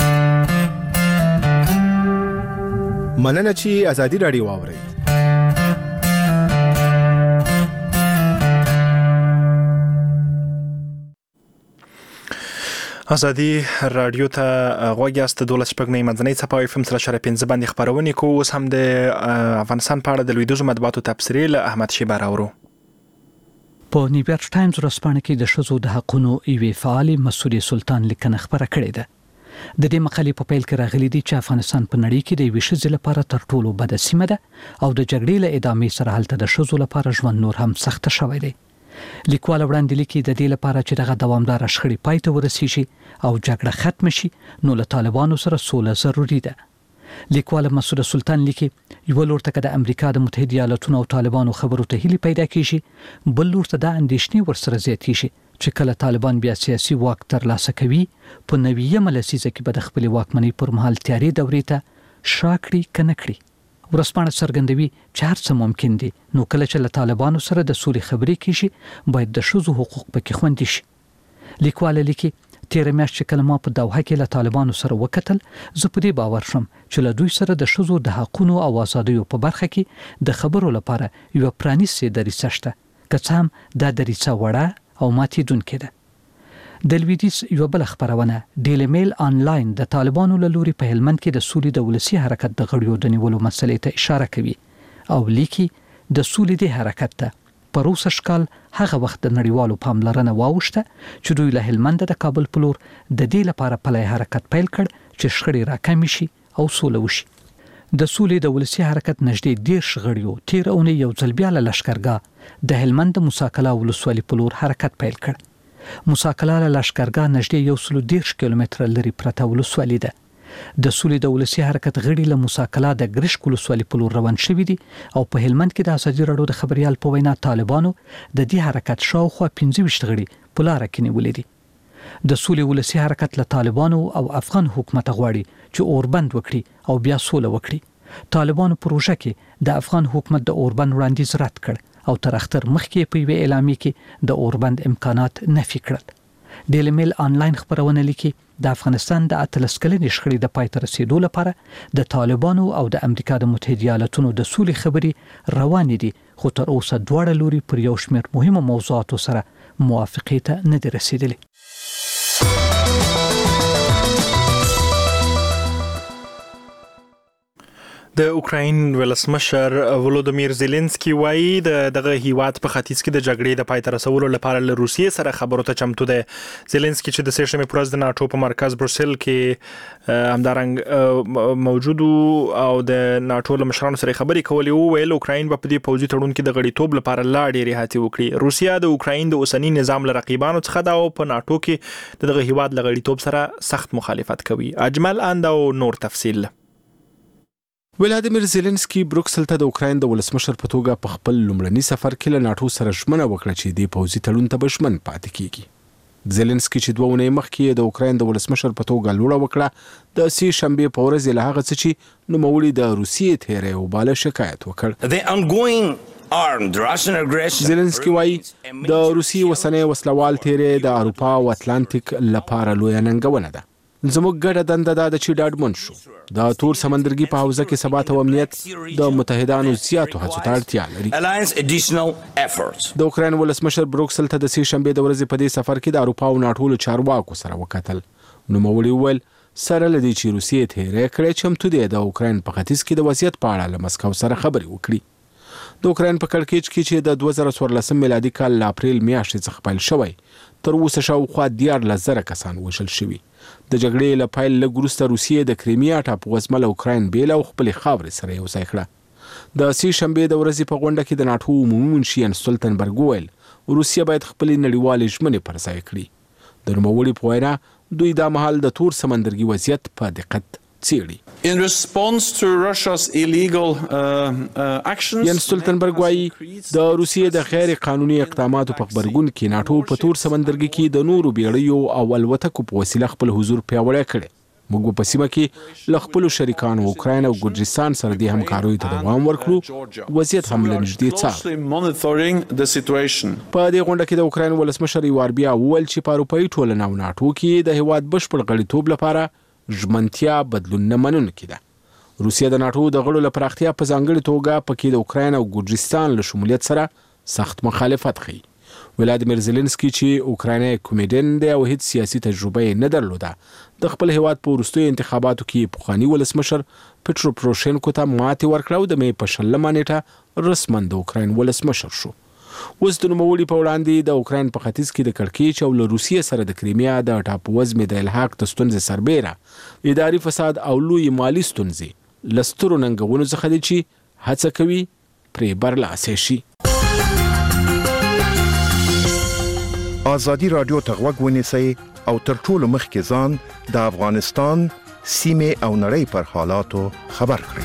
مننه چې ازادي رادیو واورئ. ازادي رادیو ته غوږ یاست. دولس شپږ منځنۍ څپه اف ام سره پنځه باندې خبرونه کوو. اوس هم د افغانستان په اړه د لویدیځو مطبوعاتو تبصرې له احمد شیبه راوړو. په نیویارک ټایمز ورځپاڼه کې د ښځو د حقونو یوې فعالې مسعودې سلطان لیکنه خپره کړې ده. د دې مقالې په پیل کې راغلي دي چې افغانستان په نړۍ کې د یوې ښځې لپاره تر ټولو بده سیمه ده او د جګړې له ادامې سره هلته د ښځو لپاره ژوند نور هم سخته شوی دی. لیکوال وړاندې لیکي د دې لپاره چې دغه دوامداره شخړې پای ته ورسیږي او جګړه ختم شي نو له طالبانو سره سوله ضروري ده. لیکوال مسعود سلطان لیکي یو لور ته د امریکا د متحده ایالاتونو او طالبانو خبرو ته هیله پیدا کیږي، بل لور ته د اندېښنې ورسره زیاتېږي چې کله طالبان بیا سیاسي واک ترلاسه کوي په نویمه لسیزه کې به د خپلې واکمنۍ پر مهال تیارې دورې ته شا کړي که نه کړي. ورځپاڼه څرګندوي چې هر څه ممکن دي، نو کله چې له طالبانو سره د سولې خبرې کیږي باید د ښځو حقوق پکې خوندي شي. لیکواله لیکي تیره میاشت چې کله ما په دوحه کې له طالبانو سره وکتل، زه په دې باور شوم چې له دوی سره د ښځو د حقونو او آزادیو په برخه کې د خبرو لپاره یوه پرانیستې دریڅه شته، که څه هم دا دریڅه وړه او ماتېدونکې ده. د لویدیځ یوه بله خپرونه ډیلی میل آنلاین د طالبانو له لوري په هلمند کې د سولې د ولسي حرکت د غړیو د نیولو مسلې ته اشاره کوي او لیکي د سولې د حرکت ته په روسه شکال هغه وخت د نړیوالو پاملرنه واوښته چې دوی له هلمند د کابل په لور د دې لپاره پلی حرکت پیل کړ چې شخړې راکمې شي او سوله وشي. د سولې د ولسي حرکت نږدې دېرش غړیو تېره اونۍ یو ځل بیا له لښکرګاه د هلمند د موساکلا ولسوالۍ په لور حرکت پیل کړ. موساکلا له لښکرګاه نږدې یو سلو دېرش کیلومتره لرې پرته ولسوالي ده. د سولې د ولسي حرکت غړي له موساکلا د ګرشک ولسوالۍ په لور روان شوي دي او په هلمند کې د ازادي راډیو د خبریال په وینا طالبانو د دې حرکت شاوخوا پنځه ویشت غړي په لاره کې نیولي دي. د سولې ولسي حرکت له طالبانو او افغان حکومت غواړي چې اوربند وکړي او بیا سوله وکړي. طالبانو پروژه کې د افغان حکومت د اوربند وړاندیز رد کړ او تر اختر مخکې په یوې اعلامیه کې د اوربند امکانات نفي کړل. ډیلی میل آنلاین خبرونه لیکي د افغانستان د اتلس کلنې شخړې د پای ته رسیدو لپاره د طالبانو او د امریکا د متحده ایالاتونو د سولې خبرې روانې دي، خو تر اوسه دواړه لوري پر یو شمېر مهمو موضوعاتو سره موافقې ته نه دي رسیدلي. د اوکراین ولسمشر ولودیمیر زيلنسکي وایي د دغه هیواد په ختیځ کې د جګړې د پای ته رسولو لپاره له روسیې سره خبرو ته چمتو دی. زيلنسکي چې د سه شنبې پر ورځ د ناتو په مرکز بروسل کې همدارنګ موجود او د ناتو له مشرانو سره خبرې کولې، او ویل اوکراین په دې پوځي تړون کې د غړیتوب لپاره لا ډېرې هڅې وکړي. روسیا د اوکراین د اوسنی نظام له رقیبانو څخه ده او په ناتو کې دغه هیواد له غړیتوب سره سخت مخالفت کوي. اجمل اند او نور تفصیل. ولادیمیر زيلنسکي بروکسل ته د اوکراین د ولسمشر په توګه په خپل لومړني سفر کې له ناتو سره ژمنه وکړه چې د پوځي تړون ته به ژمن پاتې کیږي. زيلنسکي چې دوه اونۍ مخکې د اوکراین د ولسمشر په توګه لوړه وکړه، د سه شنبې په ورځ له هغه څه چې نوموړي د روسیې تیری او بالا شکایت وکړ. زيلنسکي وایي د روسیې وسنۍ وسلوال تیری د اروپا او اتلانتیک لپاره لویه ننګونه ده. زموږ ګډه دنده دا ده چې ډاډمن شو د تور سمندرګي په حوزه کې ثبات او امنیت د متحدانو زیاتو هڅو ته اړتیا لري. د اوکراین ولسمشر بروکسل ته د سه شنبې د ورځې په دې سفر کې د اروپا او ناټو له چارواکو سره وکتل. نوموړي وویل سره له دې چې روسیې تیری کړی چمتو دی د اوکراین په ختیځ کې د وضعیت په اړه له مسکو سره خبرې وکړي. د اوکراین په کړکېچ کې چې د دوه زره څوارلسم میلادي کال له اپریل میاشتې څخه پیل شوی، تر اوسه شاوخوا دیارلس زره کسان وژل شوي. د جګړې له پیل لږ وروسته روسیې د کریمیا ټاپووزمه له اوکراین بېله او خپلې خاورې سره یو ځای کړه. د سه شنبې د ورځې په غونډه کې د ناټو عمومي منشي یانس سټولتنبرګ وویل روسیه باید خپلې نړیوالې ژمنې پر ځای کړي. د نوموړي په وینا دوی دا مهال د تور سمندرګي وضعیت په دقت څېړي. یانس سټولتنبرګ وایي د روسیې د غیر قانوني اقداماتو په غبرګون کې ناټو په تور سمندرګي کې د نورو بیړیو او الوتکو په وسیله خپل حضور پیاوړی کړی. موږ په سیمه کې له خپلو شریکانو اوکراین او ګرجستان سره د همکاریو ته دوام ورکړو. وضعیت هم له نږدې څارو. په دې غونډه کې د اوکراین ولسمشر یو وار بیا وویل چې په اروپایي ټولنه او ناټو کې د هیواد بشپړ غړیتوب لپاره ژمنتیا بدلون نه منونکې ده. روسیه د ناټو د غړو له پراختیا په ځانګړې توګه پکې د اوکراین او ګرجستان له شمولیت سره سخت مخالفت ښیي. ولادیمیر زيلنسکي چې اوکرایني کومیډین دی او هیڅ سیاسي تجربه یې نه درلوده، د خپل هیواد په وروستیو انتخاباتو کې پخواني ولسمشر پټرو پروشینکو ته ماتې ورکړه او د مې په شلمه نیټه رسماً د اوکراین ولسمشر شو. اوس د نوموړي په وړاندې د اوکراین په ختیځ کې د کړکېچ او له روسیې سره د کریمیا د ټاپووزمې د الحاق د ستونزې سربېره اداري فساد او لوی مالی ستونزې لسترو ننګونو څخه دي چې هڅه کوي پرې برلاسه شي. آزادي رادیو ته غوږ ونیسئ او تر ټولو مخکې ځان د افغانستان سیمې او نړۍ پر حالاتو خبر کړئ.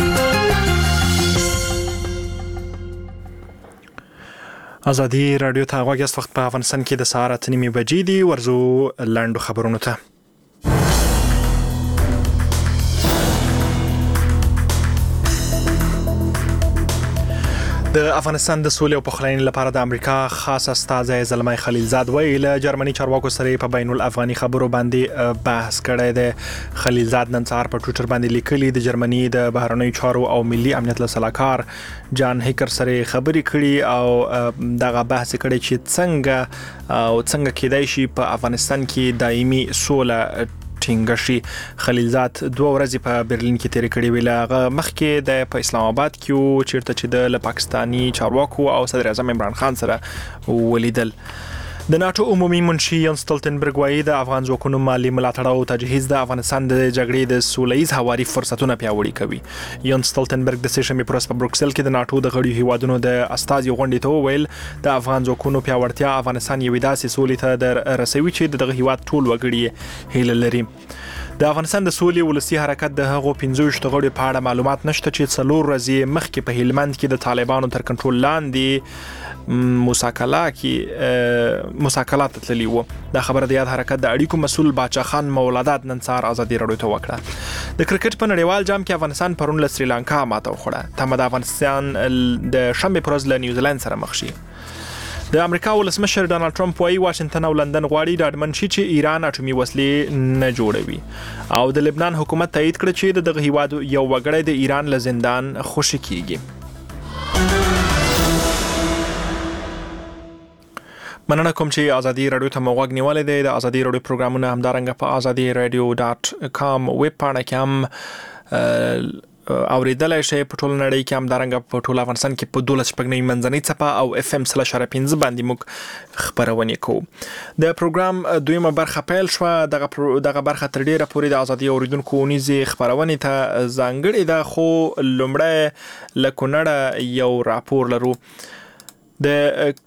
آزادي رادیو ته غوږ یاست. وخت په افغانستان کې د سهار اته نیمې بجې دي. ورځو لنډو خبرونو ته. د افغانستان د سولې او پخلاینې لپاره د امریکا خاص استازی زلمي خلیلزاد ویل جرمني چارواکو سره په بین الافغاني خبرو باندې بحث کړی دی. خلیلزاد نن سهار په ټویټر باندې لیکلي د جرمني د بهرنیو چارو او ملي امنیت له سلاکار جان هیکر سره خبرې کړي او دغه بحث کړي چې څنګه او څنګه کېدای شي په افغانستان کې دایمي سوله ټینګه شي. خلیلزاد دوه ورځې په برلین کې تیر کړي ویل. هغه مخکې د په اسلام آباد کې چیرته چې د پاکستانی چارواکو او صدر اعظم عمران خان سره ولیدل. د ناتو عمومي منشي یان سټولټنبرګ وایي د افغان ځواکونو مالي ملاتړ او تجهیز د افغانستان د جګړې د سولهییز هواري فرصتونه پیاوړي کوي. یان سټولټنبرګ د سه شنبې پر ورځ په بروکسل کې د ناتو د غړیو هیوادونو د استازي غونډې ته وویل د افغان ځواکونو پیاوړتیا افغانستان یوې داسې سولې ته در رسوي چې دغه هیواد ټول وګړي هیله لري. د افغانستان د سولې ولسی حرکت د هغو پنځه ویشت غړو په اړه معلومات نشته چې څلور ورځې مخکې په هلمند کې د طالبانو تر کنټرول لاندې مساکلا کې مساکلات تللی وو. دا خبره د یاد حرکت د اړیکو مسول باچا خان مولادات نن سهار آزادي رادیو ته وکړه. د کرکټ په نړیوال جام کې افغانستان پرون له سریلانکا ماته وخوړه. تمه د افغانستان د شنبې پر ورځ له نیوزیلند سره مخ شي. د امریکا ولسمشر ډانلډ ټرمپ وايي واشنگټن او لندن غواړي ډاډمن شي چې ایران اټومي وسلې نه جوړوي او د لبنان حکومت تایید کړ چې دغه هیواد یو وګړی د ایران له زندان خوشی کیږي. مننه کوم چې آزادي رادیو ته موغوږ نیولې دی. د آزادي رادیو پروګرامونه همدارنګه په آزادي رادیو ډاټ کام ویب پاڼه کې هم اوریدلای شي. په ټول نړۍ کې هم دارنګه په ټول افغانستان کې په دولس شپږ منځنۍ څپه او اف ام سل اشاره پنځه باندې موږ خبرونه کوو. د پروګرام دویمه برخه پیل شو. دغه دغه برخه تر ډیره پورې د آزادي اوریدونکو نيزي خبرونه ته ځانګړې ده. خو لومړی له کونړ یو راپور لرو. د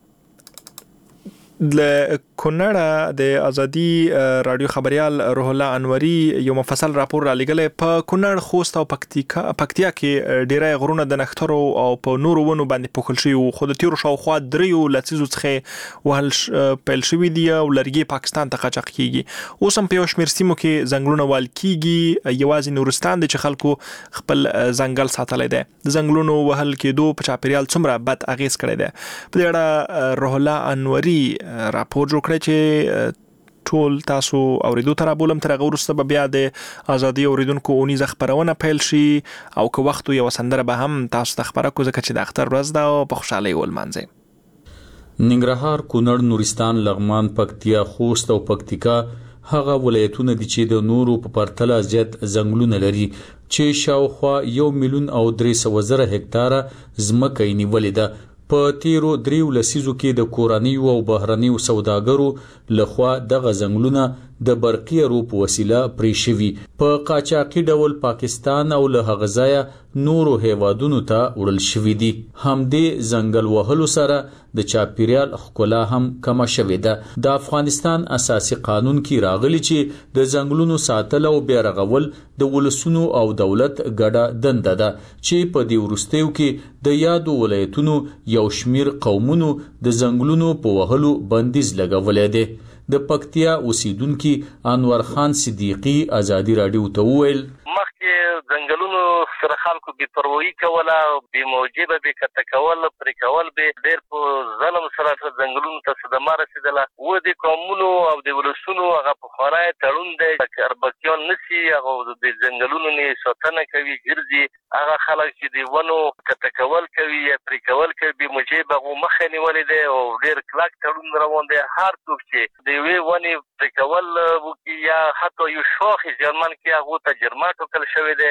د کونړ د آزادي رادیو خبريال روح الله انوري یو مفصل راپور را لګلې. په کونړ خوست او پکتیکا پکتیا کې ډیره غرونه د نخترو او په نورو ونو باندې پوښل شي او خود تیرو شاوخوا دریو لڅیزو څخه وهل پیل شوی دی او لرګي پاکستان ته قاچاق کیږي. اوس هم په یو شمېر سیمو کې ځنګلونه وال کیږي. یوازې نورستان د چې خلکو خپل ځنګل ساتلای دی. د ځنګلونو وهل کېدو په چاپیریال څومره بد اغیز کړی دی. په دې اړه روح الله انوري راپور جوړ کړی چې ټول تاسو اوریدو تر بولم تر غوړسته به بیا د آزادي اوریدونکو اونیزه خبرونه پیل شي او که وخت یو سندره به هم تاسو ته خبره کوزه چې د اختر ورځ ده او په خوشحالي ولمانځي. ننګرهار، کونړ، نورستان، لغمان، پکتیا، خوست او پکتیکا هغه ولایتونه دي چې د نورو په پرتله زیات ځنګلونه لري چې شاوخوا یو میلیون او درې سوه زره هکتاره ځمکه یې نیولې ده. په تیرو دریو لسیزو کې د کورنیو او بهرنیو سوداګرو لخوا دغه ځنګلونه د برقي رو په وسیله پرې شوي. په قاچاقي ډول پاکستان او له هغه ځایه نورو هیوادونو ته وړل شوي دي. همدې ځنګل وهلو سره د چاپیریال ښکلا هم کمه شوې ده. د افغانستان اساسي قانون کې راغلي چې د ځنګلونو ساتل او بیا رغول د ولسونو او دولت ګډه دنده ده چې په دې وروستیو کې د یادو ولایتونو یو شمیر قومونو د ځنګلونو په وهلو بندیز لګولې ده. د پکتیا اوسیدونکو انور خان صدیقی آزادي رادیو ته وویل مخکې ځنګلونو سره خلکو بې پروايي کوله، بې موجبه بې کته کول، پرې کول به ډېر په ظلم سره ځنګلونو ته صدمه رسېدله. و د قومونو او د ولسونو هغه پخوانی تړون دی چې اربکیان نشي هغه د ځنګلونو نه ساتنه کوي ګرځي. هغه خلک چې د ونو کته کول کوي یا پرې کول کوي بې موجبه هغو مخه نیولې دی او ډېر کلک تړون روان دی. هر څوک چې د یوې ونې پرې کول وکړي یا حتی یو شاخ یې زیانمن کړي هغو ته جرمه ټاکل شوی دی.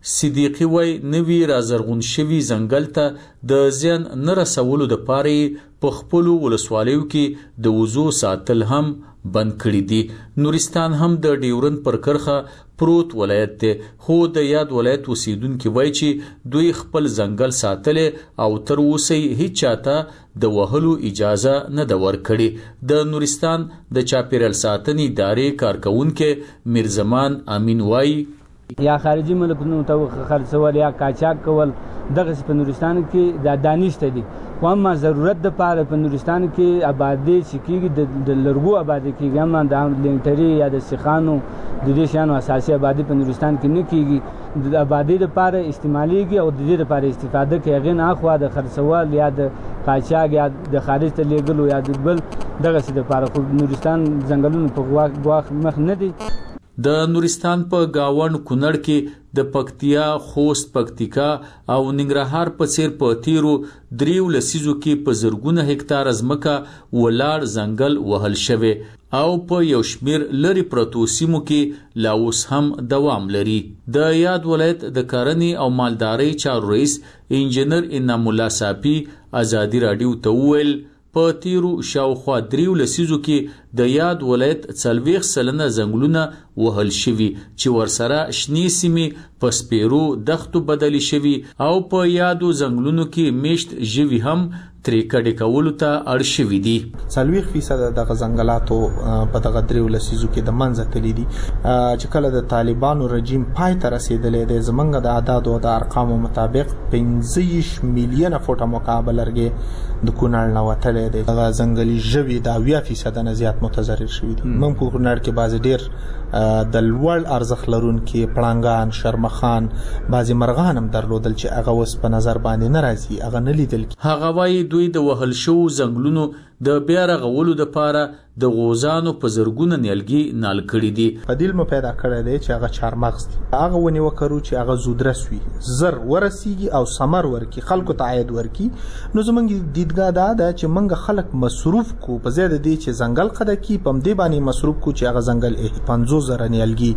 صدیقی وای نوی رازرغون شوی ځنګل ته د زیان نه رسولو د پاره په خپلو ولسوالیو کې د وضو ساتل هم بند کړي دي. نورستان هم د ډیورن پر کرخه پروت ولایت دی، خو د یاد ولایت اوسیدونکي وای چې دوی خپل ځنګل ساتلې او تر اوسه هیڅ چاته د وهلو اجازه نه ده ورکړې. د نورستان د چاپیریال ساتنې ادارې کارکونکي میرزمان امین وای یا خارجي ملکونو ته خرڅول یا قاچاق کول دغه په نورستان کې د دانشته دي، خو اما ضرورت د پاره په نورستان کې آبادی چې کېږي د لرګو آبادی کېږي، اما د لینټري یا د سیخانو د دې شیانو اساسي آبادی په نورستان کې نه کېږي. د آبادی لپاره استعمالېږي او د دې لپاره استفاده کوي، هغې نه اخوا د خرڅول یا د قاچاق یا د خارج ته لیږلو یا د بل دغسې دپاره، خو نورستان ځنګلونو په ګواښ مخ نه دی. د نورستان په گاوند کونړ کې د پکتیا، خوست، پکتیکا او ننګرهار په څیر په تیرو دریو لسیزو کې په زرګونه هکتار ځمکه ولاړ ځنګل وهل شوی او په یو شمیر لري پرتو سیمو کې لا اوس هم دوام لري. د یاد ولایت د کرنې او مالدارۍ چارو رئیس انجنیر انعام الله صافي ازادي راډیو ته وویل په تیرو شاوخوا دریو لسیزو کې د یاد ولایت څلوېښت سلنه ځنګلونه وهل شوي چې ورسره شنې سیمې په سپیرو دښتو بدلې شوي او په یادو ځنګلونو کې میشت ژوي هم ترې کډې کولو ته اړ شوي دي. څلوېښت فیصده دغه ځنګلاتو په دغه دریو لسیزو کې د منځه تللي دي چې کله د طالبانو رژیم پای ته رسېدلی دی. زموږ د اعدادو د ارقامو مطابق پنځه ویشت میلیونه فوټه مکعب لرګی د کونړ نه وتلی دی. دغه ځنګلي ژوي د اویا فیصده نه زیات متضرر شوي دي. موږ په کونړ کې بعضې ډېر د لوړ ارزښت لرونکي پړانګان، شرمخان، بعضې مرغان هم درلودل چې هغه اوس په نظر باندې نه راځي، هغه نه لیدل. هغه وایي دوی د وهل شوو ځنګلونو د بیا رغولو دپاره د غوزانو په زرګونه نیالګي نال کړي دي. بدیل مو پیدا کړی دی چې هغه چارمغز دي، هغه ونې وکرو چې هغه زودرس وي، زر ورسیږي او ثمر ورکي، خلکو ته عاید ورکي. نو زموږ دیدګاه دا ده چې موږ خلک مصروف کو په ځای د دې چې ځنګل قده کي، په همدې باندې مصروف کو چې هغه ځنګل پنځوس زره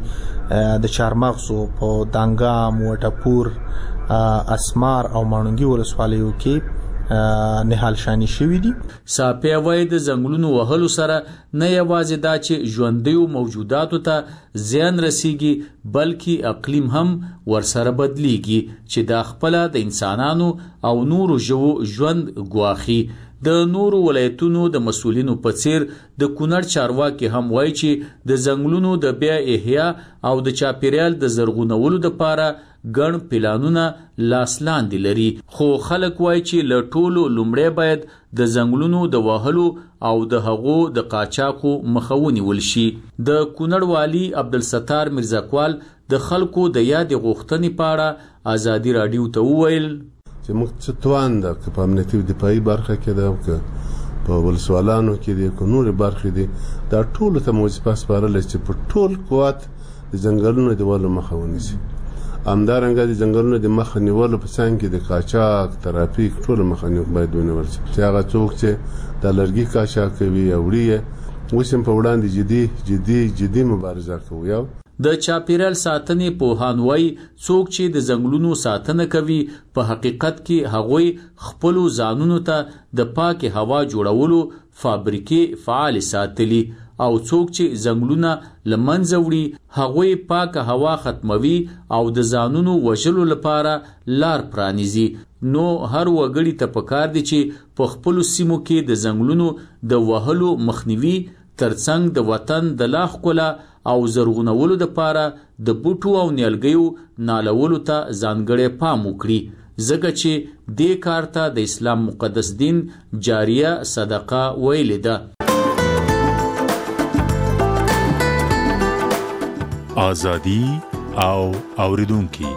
نیالګي د چارمغزو په دانګام، وټپور، اسمار او ماڼوګي ولسوالیو کې نهال شانی شوی دي. صافي وای د ځنګلونو وهلو سره نه یوازې دا چې ژوندیو موجوداتو ته زیان رسیږي بلکې اقلیم هم ورسره بدلیږي چې دا خپل د انسانانو او نورو ژوو ژوند ګواخي. د نورو ولایتونو د مسؤلینو په څیر د کونړ چارواکي هم وایي چې د ځنګلونو د بیا احیا او د چاپیریال د زرغونولو لپاره ګڼ پلانونه لاس لاندې لري، خو خلک وایي چې له ټولو لومړی باید د ځنګلونو د وهلو او د هغو د قاچاقو مخه ونیول شي. د کونړ والي عبدالستار میرزاکوال د خلکو د یادې غوښتنې په اړه ازادي راډیو ته وویل چې موږ څه توان ده که په امنیتي دفاعي برخه کې ده، که په ولسوالانو کې دي، که نورې برخې دي، دا ټولو ته مو وظیفه سپارله چې په ټول قوت د ځنګلونو د وهلو مخه ونیسي. همدارنګه د ځنګلونو د مخه نیولو په څنګ کې د قاچاق، ترافیک ټول مخه باید ونیول شي چې هغه څوک چې د لرګي قاچاق کوي یا وړي یې اوس هم په وړاندې جدي جدي جدي مبارزه کوي. یو د چاپیریال ساتنې پوهان وایي څوک چې د ځنګلونو ساتنه کوي په حقیقت کې هغوی خپلو ځانونو ته د پاکې هوا جوړولو فابریکې فعال ساتلي او څوک چې ځنګلونه له منځه وړي هغوی پاکه هوا ختموي او د ځانونو وژلو لپاره لار پرانیزي. نو هر وګړي ته پکار دي چې په خپلو سیمو کې د ځنګلونو د وهلو مخنیوي ترڅنګ د وطن د لا ښکلا او زرغونولو لپاره د بوټو او نیالګیو نالولو ته ځانګړی پام وکړي، ځکه چې دې کار ته د اسلام مقدس دین جاریه صدقه ویلې ده. آزادی او اوریدونکي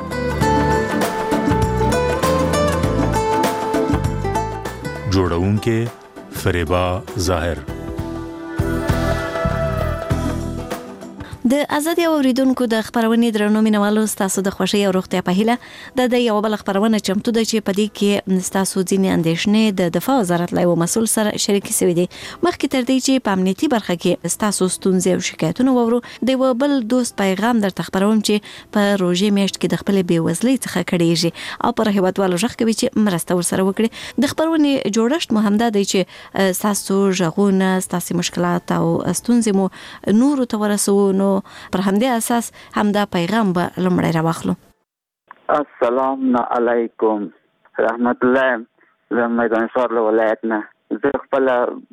جوړونکي فریبا ظاهر. د ازادي اوریدونکو د خبرونې درنو مینوالو ستاسو د خوشي او روغتیا په هیله د د یو بل خبرونه چمتو د چې پدې کې ستاسو ځینې اندېښنې د دفاع وزارت لایو مسول سره شریکي شوې دي. مخکې تر دې چې په امنیتي برخه کې ستاسو ستونزې او شکایتونه وورو د یو بل دوست پیغام در تخبروم چې په روزي میاشت کې د خپل بیوزلۍ څخه کړيږي او پر هیوادوالو ژغ کوي چې مرسته ورسره وکړي. د خبرونې جوړښت مهم دی چې ستاسو ژغونه ستاسو مشکلات او ستونزې مو نور ته ورسو. نو پر همدې اساس همدا پیغام به لمړی راوخلو. السلام علیکم رحمت الله. زه میدان شهر له ولایت نه. زه خپل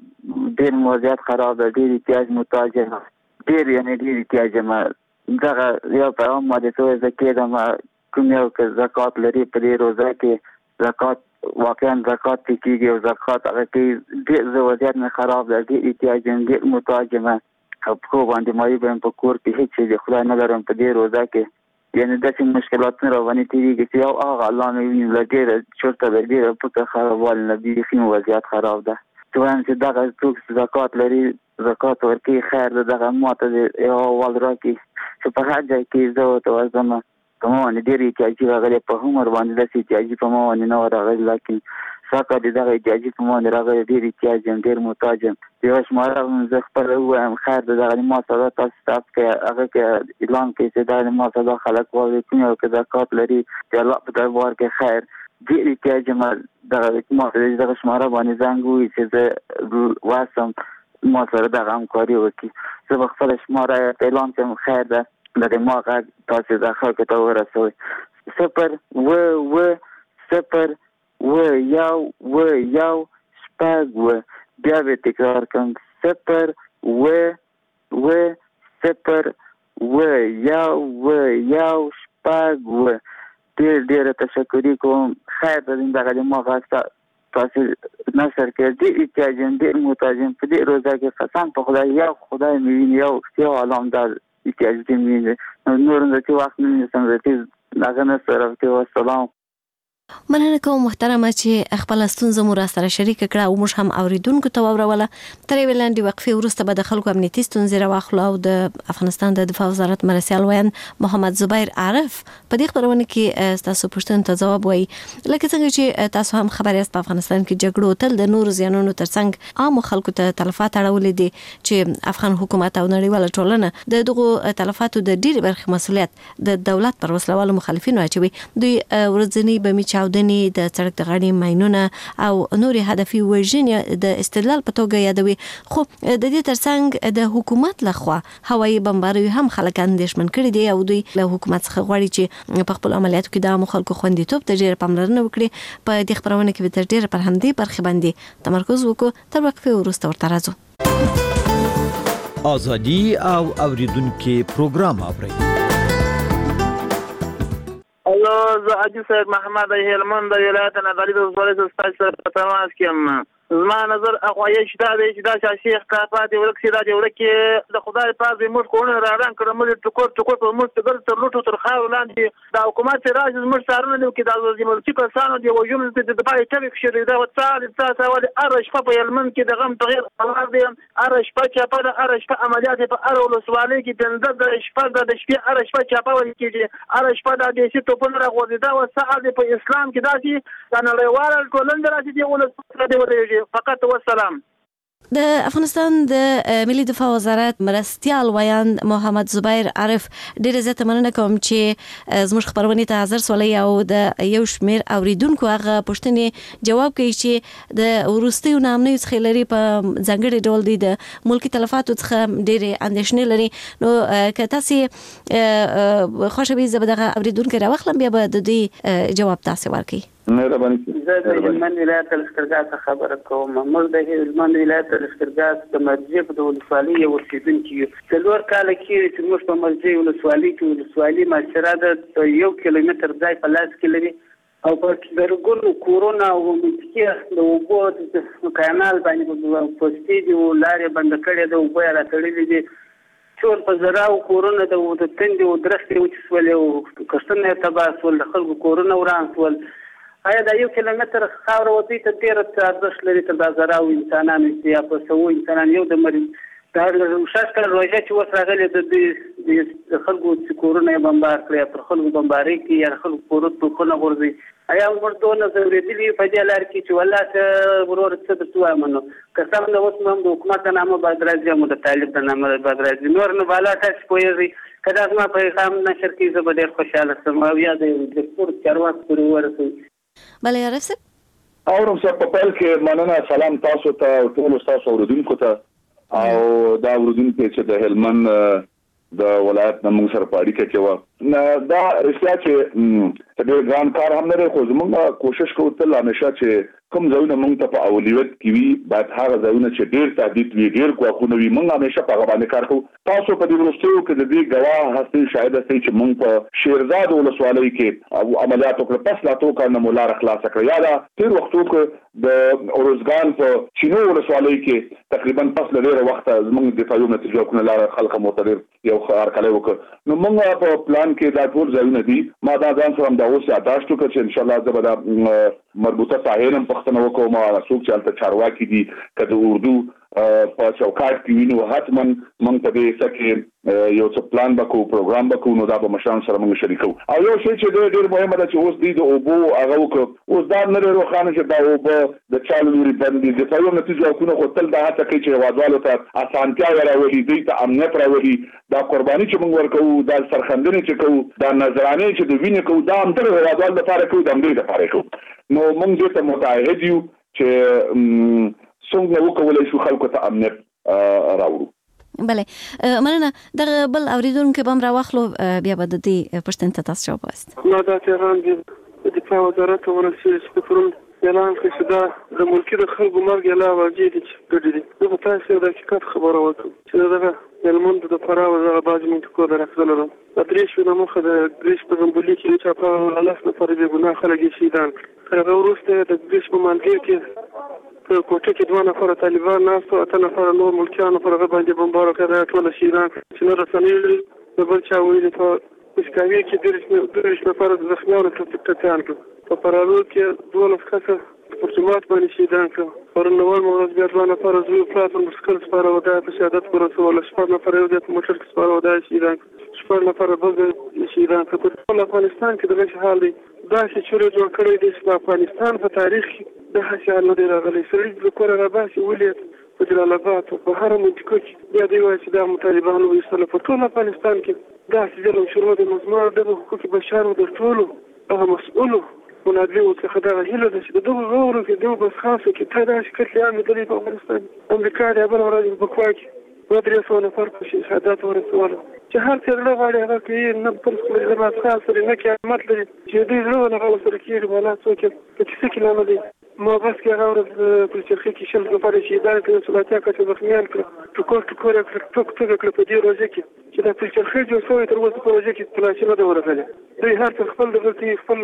ډېر موضوعات خراب ده، ډېر احتیاج محتاج یم، ډېر یعنې ډېر احتیاج یم. دغه یو پیغام ما د څه زه کېدم کوم یو که زکات لري په دې روزه کې زکات واقعا زکات پې کېږي او زکات هغه کې ډېر زه وضعیت مې خراب ده، ډېر احتیاج یم، ډېر محتاج یم. او په باندې مایي به په کور کې هیڅ شي د خدای نه لرم په دې روزه کې. یعنې داسې مشکلاتونه راوانې تېرېږي چې یو هغه الله مې ویني له ډېره چورته د ډېره پوته خرابوالي نه بیخي مې وضعیت خراب ده. چې وایم چې دغه څوک زکات لري زکات ورکوي خیر ده، دغه ماته د یو اول راکړي چې په هر ځای کې زه ورته ورځم. په ما باندې ډېر احتیاجي راغلی، په عمر باندې داسې احتیاجي په ما باندې نه وه راغلي، لیکن ساکه د دغه احتیاجي په ما باندې راغلی، ډېر احتیاج یم، ډېر محتاج یم. یوه شماره زه خپله ووایم خیر د دغه ما سره تاسو ستاسو کې هغه کې اعلان کوي چې دا ما سره خلک واوري کوم یو که زکات لري د الله په دربار کې خیر ډېر احتیاج یم. دغه ما سره دغه شماره باندې زنګ ووایي چې زه واسم ما سره دغه همکاري وکړي. زه به خپله شماره اعلان کړم خیر ده د ما غږ تاسو د خلکو ته ورسوئ. صفر اوه اوه صفر اوه یو اوه یو شپږ اوه. بیا به تکرار کوم صفر اوه اوه صفر اوه یو اوه یو شپږ اوه. ډېر ډېره تشکري کوم. خیر ده دغه د ما غږ تاسو نشر کړئ. ډېر احتیاج یم، ډېر محتاج یم په دې روزه کې. قسم په خدای یو خدای مې ویني، یو یو عالم دا احتیاج دې مې ویني. نور د چې وخت نه نیسم د چې هغه نه سره کې والسلام. مننه کوم محترمه چې خپل ستونزه مو را سره شریک کړه او موږ هم اوریدونکو ته ووروله. تر یوې لنډې وقفې وروسته به د خلکو امنیتي ستونزې راواخلو او د افغانستان د دفاع وزارت مرستیال ویان محمد زبیر عارف په دې خبرونه کې تاسو پوښتنو ته ځواب وایي. لکه څنګه چې تاسو هم خبر یاست په افغانستان کې جګړو تل د نورو زیانونو ترڅنګ عامو خلکو ته تلفات اړولې دي چې افغان حکومت او نړیواله ټولنه د دغو تلفاتو د ډېرې برخې مسؤلیت د دولت پر وسلوالو مخالفینو اچوي. دوی ورځنی بمي چاودنې، د سړک د غاړې ماینونه او نورې هدفي وژنې د استدلال په توګه یادوي. خو د دې ترڅنګ د حکومت لخوا هوایي بمباریو هم خلک اندېښمن کړي دي او دوی له حکومت څخه غواړي چې په خپل عملیاتو کې د عامو خلکو خوندیتوب ته ډېره پاملرنه وکړي. په دې خبرونه کې به تر ډېره پر همدې برخې باندې تمرکز وکړو. تر وقفې وروسته ورته راځو. ازادي او اوریدونکو پروګرام اورئ. الو زه حاجي صاحب محمد هلمند د ولایت نادري د ولایت استاد سره په تماس کې یم. زما نظر اخوایي شته دی چې دا شیخ کافات یو لکه دا یو لکه د خدای پاک دې موږ کوونه را ران کړو موږ ټکور ټکور په موږ ته تر لوټو تر خاور لاندې دا حکومت راځي موږ سارونه نو کې دا د ملکی کسانو دی وجوم د دبای ټوي کښې دا وڅال تاسو ولې ارش په هلمند کې د غم تغیر قرار دی. ارش په چاپه د ارش په عملیات په ار ولسوالۍ کې پنځه د شپږ د شپې ارش په چاپه ول کېږي. ارش په د دې چې توپونه راغورځي دا وسعه په اسلام کې داسي د نړیوال ټولنې راځي دی ولسوالۍ دی ورېږي. فقط والسلام. د افغانستان د ملي دفاع وزارت مرستیال ویان محمد زبیر عارف ډېر زیاته مننه کوم چې زموږ خبرونه ته حاضر سولې او د یو شمیر اوریدونکو هغه پوښتنې جواب کوي چې د ورستیو نامنې څخه لري په ځانګړي ډول دي د ملکی تلفاتو څخه ډېر اندېښنې لري. نو که تاسو خوشبي زبدغه اوریدونکو راوخلم بیا به د دې جواب تاسو ورکړئ. مهرباني. زه د هلمند ولایت لښکرګاه څخه خبره کوم. موږ د هلمند ولایت لښکرګاه د مرجع په ولسوالۍ یو اوسېدونکي یو. څلور کاله کېږي چې موږ په مرجع ولسوالۍ کې ولسوالي معاشره ده یو کیلومتر ځای په لاس کې لري او په زرګونو کورونه او منطقې د اوبو د کانال باندې پوستې دي او لارې بنده کړې ده، اوبه یې راتړلې دي. ټول په زراو کورونه د تندې او درختې وچې شولې او کښتونه یې تباه شول، د خلکو کورونه وران شول. آیا دا یو کیلومتر خاوره وتی ته ډېر ارزښت لري تر دا زراو انسانانو یا په سوو انسانان یو د مری دا شاش کله روژه چې اوس راغلې د دې د خلکو چې کورونه یې بمبار کړي پر خلکو بمباري کوي یا خلکو کورونه توپونه غورځوي ایا موږ دونه ضروري په دې لار کې چې والله ورور څه درته وایم نو قسم نه اوس هم د حکومت نامه باید راځي مو د طالب د نامه باید راځي نور نه بالا تاسو پوهیږئ کله زما پیغام نشر کې زه به ډېر خوشاله شم او یا د دکتور چارواک پورې ورسوي بله عارف صاحب اورم صاحب په پیل کې مننه سلام تاسو ته ټول تاسو اوریدونکو ته او دا اوریدونکو چې د هلمند د ولایت د موږ سره په اړیکه کې و دا رښتیا چې ډېر ګران کار هم نه خو زموږ کوشش کوو تل همیشه چې کوم ځایونه موږ ته په اولویت کې وي باید هغه ځایونه چې ډېر تهدید وي ډېر ګواښونه وي موږ همیشه په هغه باندې کار کوو تاسو په دې وروستیو کې د دې ګواه هستئ شاهد هستئ چې موږ په شیرزاد ولسوالۍ کې عملیات وکړو پس لا تو کار نه مو لاره خلاصه کړه یا دا تېر وختو کې د اروزګان په چینو ولسوالۍ کې تقریبا پس له ډېره وخته زموږ دفاعي نتیجه وکړه لاره خلک معتبر یو ښه هرکلی وکړ نو موږ په پلان کې دا ټول ځایونه دي ما دا ځان سره همدا اوس یادداشت وکړ چې انشاءالله زه به دا مربوطه ساحې هم پوښتنه وکړم او هغه څوک چې هلته چارواکي دي که د اردو په چوکاټ کې وینو حتما موږ په دې څه کې یو څه پلان به کوو پروګرام به کوو نو دا به مشرانو سره موږ شریکو او یو شی چې ډېر ډېر مهمه ده چې اوس دوی د اوبو هغه وکړو اوس دا نه دی روښانه چې دا اوبه د چا له لورې بند دي دفاعي نتیجو حقونه خو تل دا هڅه کوي چې هېوادوالو ته اسانتیاوې راولي دوی ته امنیت راولي دا قرباني چې موږ ورکوو دا سرښندنې چې کوو دا نظرانې چې د وینې کوو دا همدغه هېوادوالو دپاره کوو د همدې دپاره کوو نو موږ دې ته متعهد یو چې څنګه وکولای شو خلکو ته امنیت راوړو بله مننه دغه بل اوریدونکو به هم راواخلو بیا به د دې پوښتنې ته تاسو جواب وایاست ما دا پیغام د دفاع وزارت ته ورسېږي چې پرون اعلان کړی چې دا د ملکي د خلکو مرګ اعلان واجب دي چې ګډې دي زه به تاسو د حقیقت خبره وکړم چې دغه هلمند د فراه او دغه بعضې منطقو د راښکلو لرم د درې شپې نه مخه د ګریش په زنبولي کې د چاپه لس نفره بې ګناه خلک یې شهیدان کړل هغه وروسته د ګریش په مالګیر کې په کوټه کې دوه نفره طالبان ناست او اته نفره نور ملکیانو پر هغه باندې بمبار وکړ دا ټوله شهیدان چې نه رسنۍ لري د بل چا ویلي په پسکاوي کې دېرش نفره زخمیانو ټپیان کړل په پرالو کې دولس کسه پر جومات باندې شهیدان کړل پرون نور ورځ بیا دوه نفره زوی پلار په مسکل سپاره ودا په شهادت ورسول شپږ نفره یو د موټر کې سپاره ودا شهیدان شپږ نفره بل شهیدان کړل په افغانستان کې دغه حال دی دا چې چوره جوړ کړی دی په افغانستان په تاریخ کې د حشال نه دی راغلی سړي د کور راباسي ولید په جلال آباد په هر منطقه کې بیا دی وایي چې دا طالبانو ویستله په ټول افغانستان کې دا چې ظلم شروع د مزمار د حقوق بشر د ټولو هغه مسؤلو منادلو څخه دا هیله ده چې دغه غوړو کې دغه بس خاصه کې ته دا شکل عام دی په افغانستان امریکا د بل ورځ په کوای کې و درې سوه نفر په شهادت ورسول چې هر څه له غاړې هغه کوي نه پر خپل زما خاص لري نه قیامت لري چې دوی زړه نه غوښتل کېږي ولا څوک چې څه کې نه دی ما بس کې هغه ورځ په چرخي کې شل نفر شهیدان کړل چې لاتیا کچه زخمیان کړل ټکور ټکور کړل ټک ټک کړل په دې روزه کې چې دا په چرخي جوړ شوی تر اوسه په روزه کې تلاشي نه ده ورغلې دوی هر څه خپل د غلطي خپل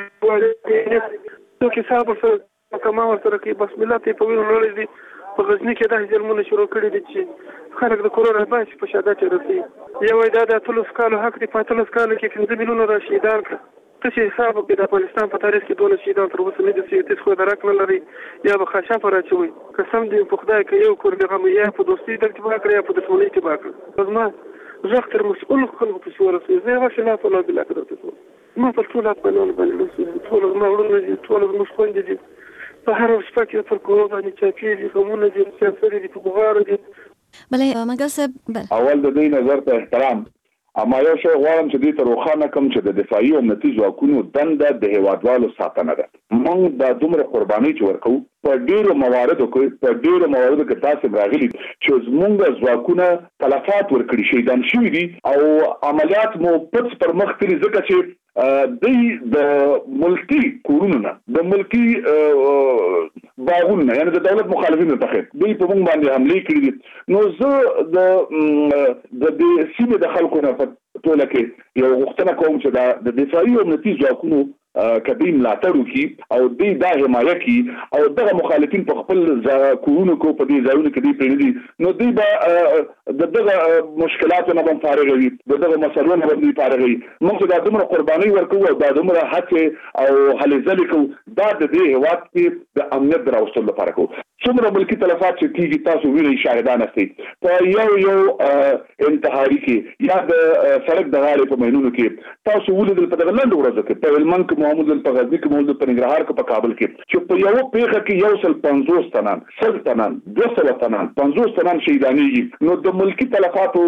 څوک حساب سره کما ورسره کوي بس ملت په وینو لړل دي په غزني کې دا ظلمونه شروع کړي دي چې خلک د کرونا باسي په شهادت رسي یو دا د اتلس کالو حق دی په اتلس کالو کې پنځه میلیونه را شهیدان کړل ته چې حساب وکړې د افغانستان په تاریخ کې دونه شهیدان تر اوسه نه دي سوي هېڅ خو درک نه لري یا به خشافه راچوي قسم دی په خدای که یو کور د غم یا په دوستۍ در تباه کړه یا په دښمنۍ تباه کړه زما غږ تر مسؤلو خلکو پسې ورسوي زه یوازې خلاف الله بلا کړه ما پر ټول افغانانو باندې رسوي ټول زما وروڼه دي ټول زموږ خویندې دي په هره شپه کې پر کورو باندې چاپې دي غمونه دي سیاسرې دي په بغارو دي بله مګل صاحب اول د دوی نظر ته احترام اما یو شی غواړم چې دې ته روښانه کړم چې د دفاعي او امنیتي ځواکونو دنده د هېوادوالو ساتنه ده موږ دا دومره قرباني چې ورکوو په ډېرو مواردو کې په ډېرو مواردو کې داسې راغلي چې زموږ ځواکونه تلفات ورکړي شهیدان شوي دي او عملیات مو پټ پر مخ تللي ځکه چې دوی د ملکي کورونو نه د ملکي باغونو نه یعنې د دولت مخالفینو څخه دوی په موږ باندې حملې کړي دي نو زه د د دې سیمې د خلکو نه په ټوله کې یو غوښتنه کوم چې دا د دفاعي او امنیتي ځواکونو کبي ملاتړ وکړي او دوی دا حمایه کړي او دغه مخالفین په خپل کورونو کې په دې ځایونو کې دوی پرېږدي نو دوی به د دغه مشکلاتو نه هم فارغ وي د دغه مسلو نه هم دوی فارغ وي موږ دا دومره قرباني ورکوو او دا دومره هڅې او هلې ځلې کوو دا د دې هېواد کې د امنیت د راوستلو لپاره کوو څومره ملکی تلفات چې کیږي تاسو وینئ شاهدان استئ په یو یو انتحاري کې یا د سړک د غاړې په مینونو کې تاسو ولیدل په دغه لنډ ورځو کې په هلمند کې محمود په غزني کې محمود په ننګرهار کې په کابل کې چې په یو پیښه کې یو سل پنځوس تنان سل تنان دوه سوه تنان پنځوس تنان شهیدانېږي نو د ملکی تلفاتو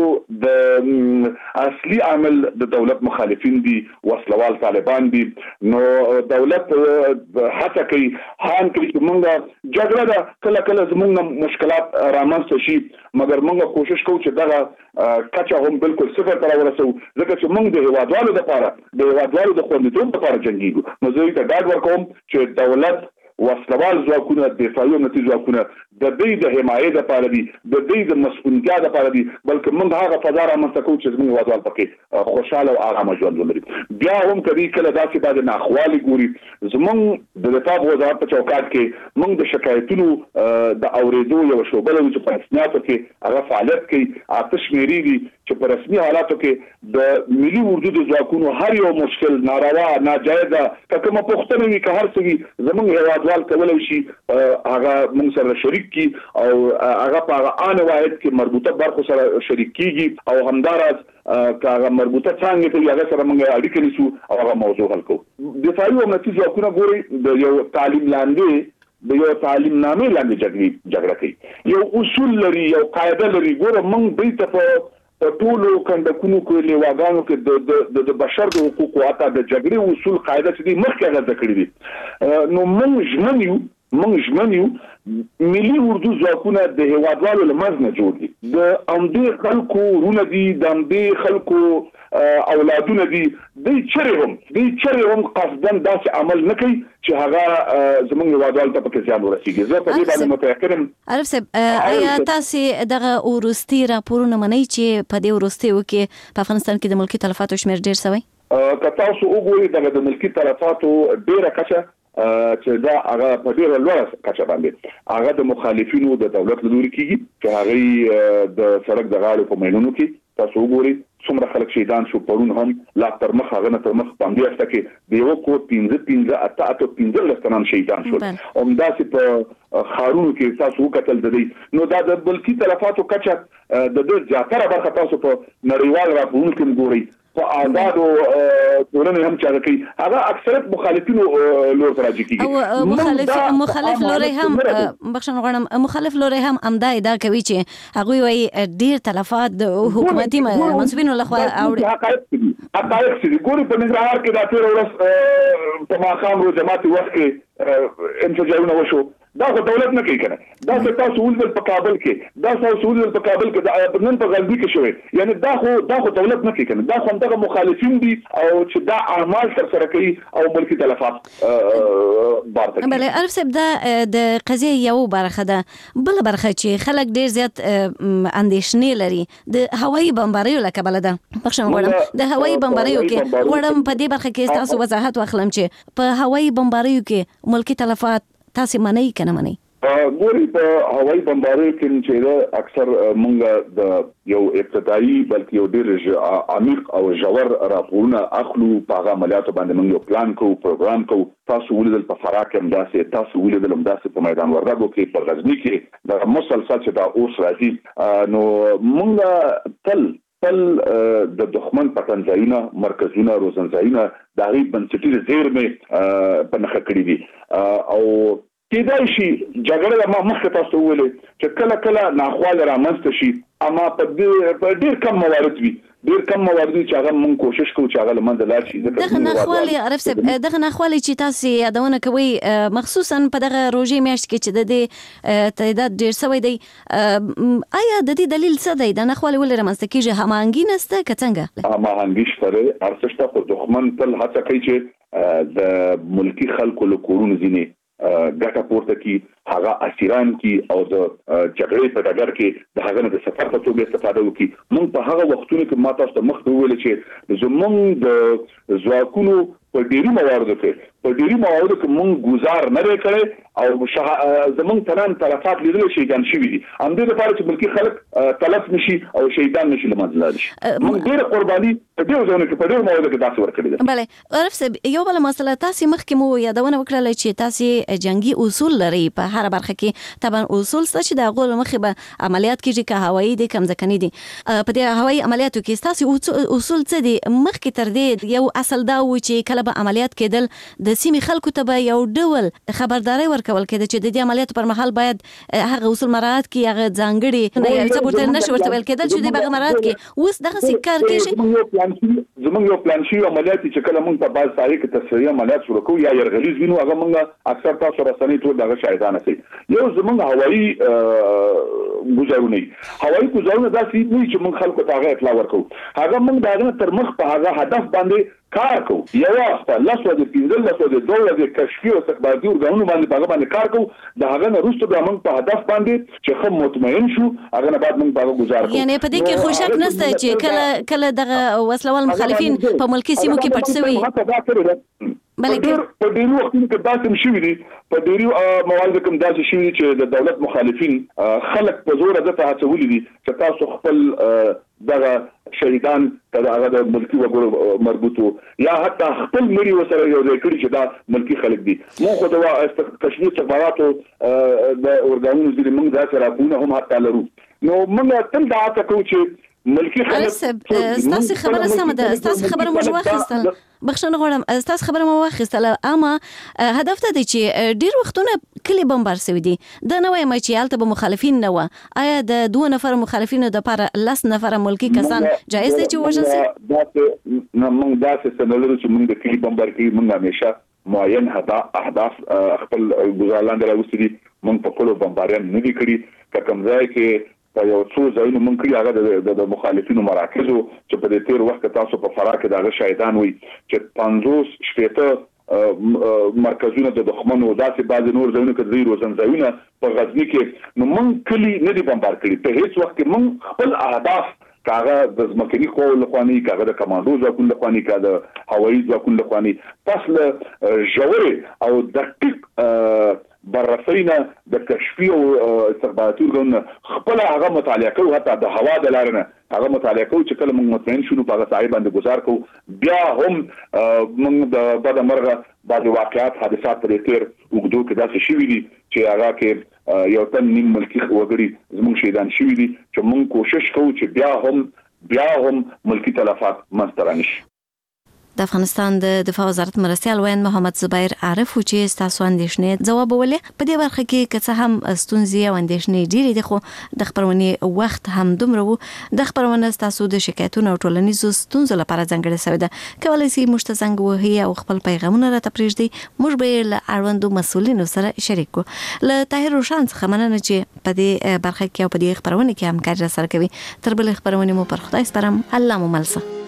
د اصلي عامل د دولت مخالفین دي وسلوال طالبان دي نو دولت هڅه کوي هان کوي چې موږ جګړه ده کله کله زموږ مشکلات رامنځته شي مګر موږ کوشش کوو چې دغه کچا هم بالکل صفر ته راورسو ځکه چې موږ د هیوادوالو لپاره د هیوادوالو د خوندیتوب لپاره جنګیږو نو زه ته ډاډ ورکوم چې دولت وسلوال ځواکونه دفاعي نتیجه ځواکونه د دې د حمایت لپاره دي د دې د مسؤلیت لپاره دي بلکې موږ هغه فضا رامنځته کوو چې زموږ هیوادوال پکې خوشاله او آرامه ژوند ولري بیا هم کدي کله داسې بعد ناخوالي ګوري زموږ د دفاع وزارت په چوکاټ کې موږ د شکایتونو د اوریدو یو شوبه لرو چې په رسمیاتو کې هغه فعالیت کوي آتش میری دي چې په رسمي حالاتو کې د ملي وجود ځواکونو هر یو مشکل ناروا ناجایزه کومه پوښتنه وي که هر څه وي زموږ هیوادوال کولای شي هغه موږ سره شریک کی او هغه په هغه ان واحد کې مربوطه برخو سره شریک کیږي او همدارس کاغه مربوطه څنګه ته هغه سره موږ اړیکې نیسو او هغه موضوع حل کوو دفاعي او نتیجه ځواکونه ګوري د یو تعلیم لاندې د یو تعلیم نامې لاندې جګړه جګړه کوي یو اصول لري یو قاعده لري ګوره موږ دې ته په ټولو کندکونو کې لیواګانو کې د د بشر د حقوقو اته د جګړې اصول قاعده چې دي مخکې هغه ذکر دي نو موږ ژمنیو موږ ژمنیو ملي اردو ځواکونه د هیوادوالو لمز نه جوړ دي د امدې خلکو رونه دي د امدې خلکو اولادونه دي د چرهم د چرهم قصدن داسې عمل نه کوي چې هغه زمونږ هیوادوالو ته پکې ځان ورسیږي زه په دې باندې متفکرم عارف صاحب آیا تاسو دغه ورستي راپورونه منئ چې په دې ورستیو کې په افغانستان کې د ملکی تلفاتو شمیر ډیر شوی که تاسو وګورئ د ملکی تلفاتو ډیره کچه چې دا هغه په ډیره لوړه کچه باندې هغه د مخالفینو د دولت لوري کیږي چې هغه د سړک د غاړو په مینونو کې تاسو وګورئ څومره خلک شهیدان شو پرون هم لا تر مخ هغه نه تر مخ باندې افته کې دیو کو پنځه پنځه اته اته پنځه لستنان شهیدان شو همداسې په خارونو کې تاسو وکتل د دې نو دا د ملکی تلفاتو کچه د دې زیاتره برخه تاسو په نړیوال راپورونو کې ګورئ په آزاد او ټولنې هم چا کوي هغه اکثریت مخالفینو لور راځي کیږي او مخالف مخالف لوري هم بخښنه غواړم مخالف لوري هم امدا ادعا کوي چې هغه وایي ډیر تلفات د حکومتي منسوبینو لخوا اوړي حقایق دي حقایق دي ګوري په ننګرهار کې دا تیر ورځ په ماقام رو جماعتي وخت کې انفجارونه وشو دا خو دولت نه کوي کنه دا تاسو ولول په کابل کې دا تاسو ولول په کابل کې د نن په غلبي کې شوی یعنی دا خو دا خو دولت نه کوي کنه دا خو دغه مخالفین دي او چې دا اعمال سره کوي او ملکی تلفات بارته بل عارف صاحب دا د قضیه یو برخه ده بل برخه چې خلک ډیر زیات اندیشنې لري د هوایي بمباریو لکه بل ده بخښنه غواړم د هوایي بمباریو کې غواړم په دې برخه کې تاسو وضاحت واخلم چې په هوایي بمباریو کې ملکی تلفات تاسو منئ کنه منئ ګوري په هوایي بمباریو کې چې اکثر مونږ د یو ابتدایي بلکې یو ډېر عمیق او ژور راپورونه اخلو په هغه عملیاتو باندې مونږ یو پلان کوو پروګرام کوو تاسو ولیدل په فراه کې همداسې تاسو ولیدل همداسې په میدان وردګو کې په غزني کې د مسلسل چې دا اوس راځي نو مونږ تل تل د دښمن پټنځایونه مرکزونه روزنځایونه د هغې بنسټیزې زیرمې په نښه کړي دي او کېدای شي جګړه ما مخکې تاسو وویلې چې کله کله ناخواله رامنځته شي اما په ډېر کم موارد وي ډېر کم موارد چې هغه موږ کوشش کوو چې هغه له منځه لاړ شي دغه ناخوالې عارف صاحب دغه ناخوالې چې تاسو یادونه کوي مخصوصا په دغه روژې میاشت کې چې د دې تعداد ډېر شوی دی آیا د دې دلیل څه دی د ناخوالې ولې رامنځته کېږي هماهنګي نشته که څنګه هماهنګي شته هر څه شته خو دښمن تل هڅه کوي چې د ملکي خلکو له کورونو ځینې ګټه پورته کی هغه اسیران کی او د جګړې په ډګر کې د هغه نه د سفر په توګه استفاده وکړي موږ په هغه وختونو کې ما تاسو ته مخکې ویل چې زموږ د ځواکونو په ډیری مواردو کې په ډېری مواردو کې موږ گزار نه کړی او زمونږ تنان تلفات لیدل شهیدان شوي دي هم دې لپاره چې ملکی خلک تلف نشي او شهیدان نشي لمنځه لاړ شي موږ ډېر قرباني په ډېر ځایونو کې په ډېر مواردو کې داسې ورکړي دي. بله عارف صاحب یو بل مسله تاسو مخکې مو یادونه وکړه چې تاسو جنگي اصول لري په هر برخه کې طبعا اصول څه چې د غول مخې به عملیات کېږي که هوایي دي کم ځکني دي په دې هوایي عملیاتو کې تاسو اصول څه دي مخکې تر دې یو اصل دا و چې کله به عملیات کېدل د سیمې خلکو ته به یو ډول خبرداري ورکول کېده چې د دې عملیاتو پر مهال باید هغه اصول مراعات کړي هغه ځانګړي نه یو څه ورته نشي ورته ویل کېدل چې د هغه مراعات کړي اوس دغه سکار کېږي زمونږ یو پلان شي عملیات چې کله موږ په باز ځای کې تفصیلي عملیات شروع کوو یا يرغلیز وینو هغه موږ اکثر تاسو رسنۍ ټول دغه شاهدان سي یو زمونږ هوایي گزارونه هوایي گزارونه داسې نه چې موږ خلکو ته هغه اطلاع ورکو هغه موږ دغه تر مخ په هغه هدف باندې کار کوو یو وخت لاسو د پینځل لاسو د دوله د کشفي او استخباراتي ورغونو باندې هغه باندې کار کوو د هغه نه وروسته به موږ په هدف باندې چې خو مطمئن شو هغه نه بعد موږ هغه گزار کوو. یعنی په دې کې خو شک نشته چې کله کله دغه وسلوال مخالفین په ملکی سیمو کې پټ شوي بلکې په ډیرو وختونو کې داسې شوي دي په ډیرو موالد کوم داسې شوي چې د دولت مخالفین خلک په زور د تاسولې دي چې تاسو خپل دغه شهیدان ته هغه د ملکی وګړو مربوطو یا حتی خپل مړي وسره یو ځای کړی چې دا ملکی خلک دي مو خو د تشریح استخباراتو د اورګانونو د موږ ځای راپونه هم حتی لرو نو موږ تل دا تکو چې ملکی خلک تاسو خبره سم ده تاسو خبره مو واخیستل بخښنه غواړم تاسو خبره مو واخیستل اما هدف ته دی چې ډیر وختونه کلی بمبار شوی دي د نوې مې چې حالت به مخالفین نه و آیا د دوه نفر مخالفینو د لپاره لس نفر ملکی کسان جایز دي چې وژل شي دا موږ داسې سنلو چې موږ د کلی بمبار کې موږ همیشه معین اهداف خپل ګزارلاند راوستي موږ په خپل بمباریان نه دي کړی کوم ځای کې یو څو ځایونه مونږ کړی هغه د مخالفینو مراکزو چې په دې تیر وخت تاسو په فراه کې دغه شهیدان وي چې پنځوس شپېته مرکزونه د دښمنو داسې بعض نور ځایونه کې زیرو زنځایونه په غزنی کې نو مونږ کلی نه دي بمبار کړی په هیڅ وخت کې مونږ خپل اهداف کاغه د ځمکني قوه لخواني کاغه د کمانډو ځواکونو لخواني کاغه د هوایي ځواکونو لخواني تاسو له ژورې او دقیق بررسینا د کشفي او استخباراتي ورغون خپل هغه مطالعه کوي حتی د هوا د لارنه هغه مطالعه کوي چې کله موږ مطمئن شو په هغه ځای باندې گزار کوو بیا هم موږ د بعد مرغه بعد واقعات حادثات پر تیر وګدو کې داسې شوي دي چې هغه کې یو تن نیم ملکی وګړي زموږ شهیدان شوي دي چې موږ کوشش کوو چې بیا هم بیا هم ملکی تلفات مسترانش. د افغانستان د دفاع وزارت مرستیال وین محمد زبیر عارف چې تاسو اندېښنې ځواب ولې په دې برخه کې که څه هم ستونزې او اندېښنې ډېرې دي خو د خبرونې وخت هم دومره وو د خبرونه تاسو د شکایتونو او ټولنیزو ستونزو لپاره ځانګړې شوې ده کولای شئ موږ ته زنګ ووهئ او خپل پیغامونه راته پرېږدئ موږ به له اړوندو مسؤلینو سره شریک کړو له طاهر روشن څخه مننه چې په دې برخه کې او په دې خبرونه کې همکاري راسره کوي تر بلې خبرونه مو پر خدای سپارم الله مو مل شه.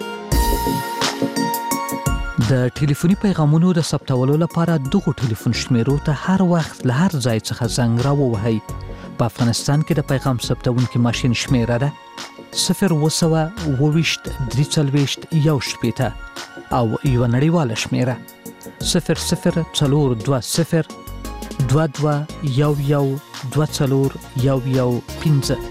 د ټلیفوني پیغامونو د ثبتولو لپاره دغه ټلیفون شمیرو ته هر وخت له هر ځای څخه زنګ راووهئ. په افغانستان کې د پیغام ثبتونکي ماشین شمیره ده صفر وسوه اوويشت درې څلوېښت یو شپېته او یو نړیواله شمیره صفر صفر څلور دوه صفر دوه دوه یو یو دوه څلور یو یو پنځه.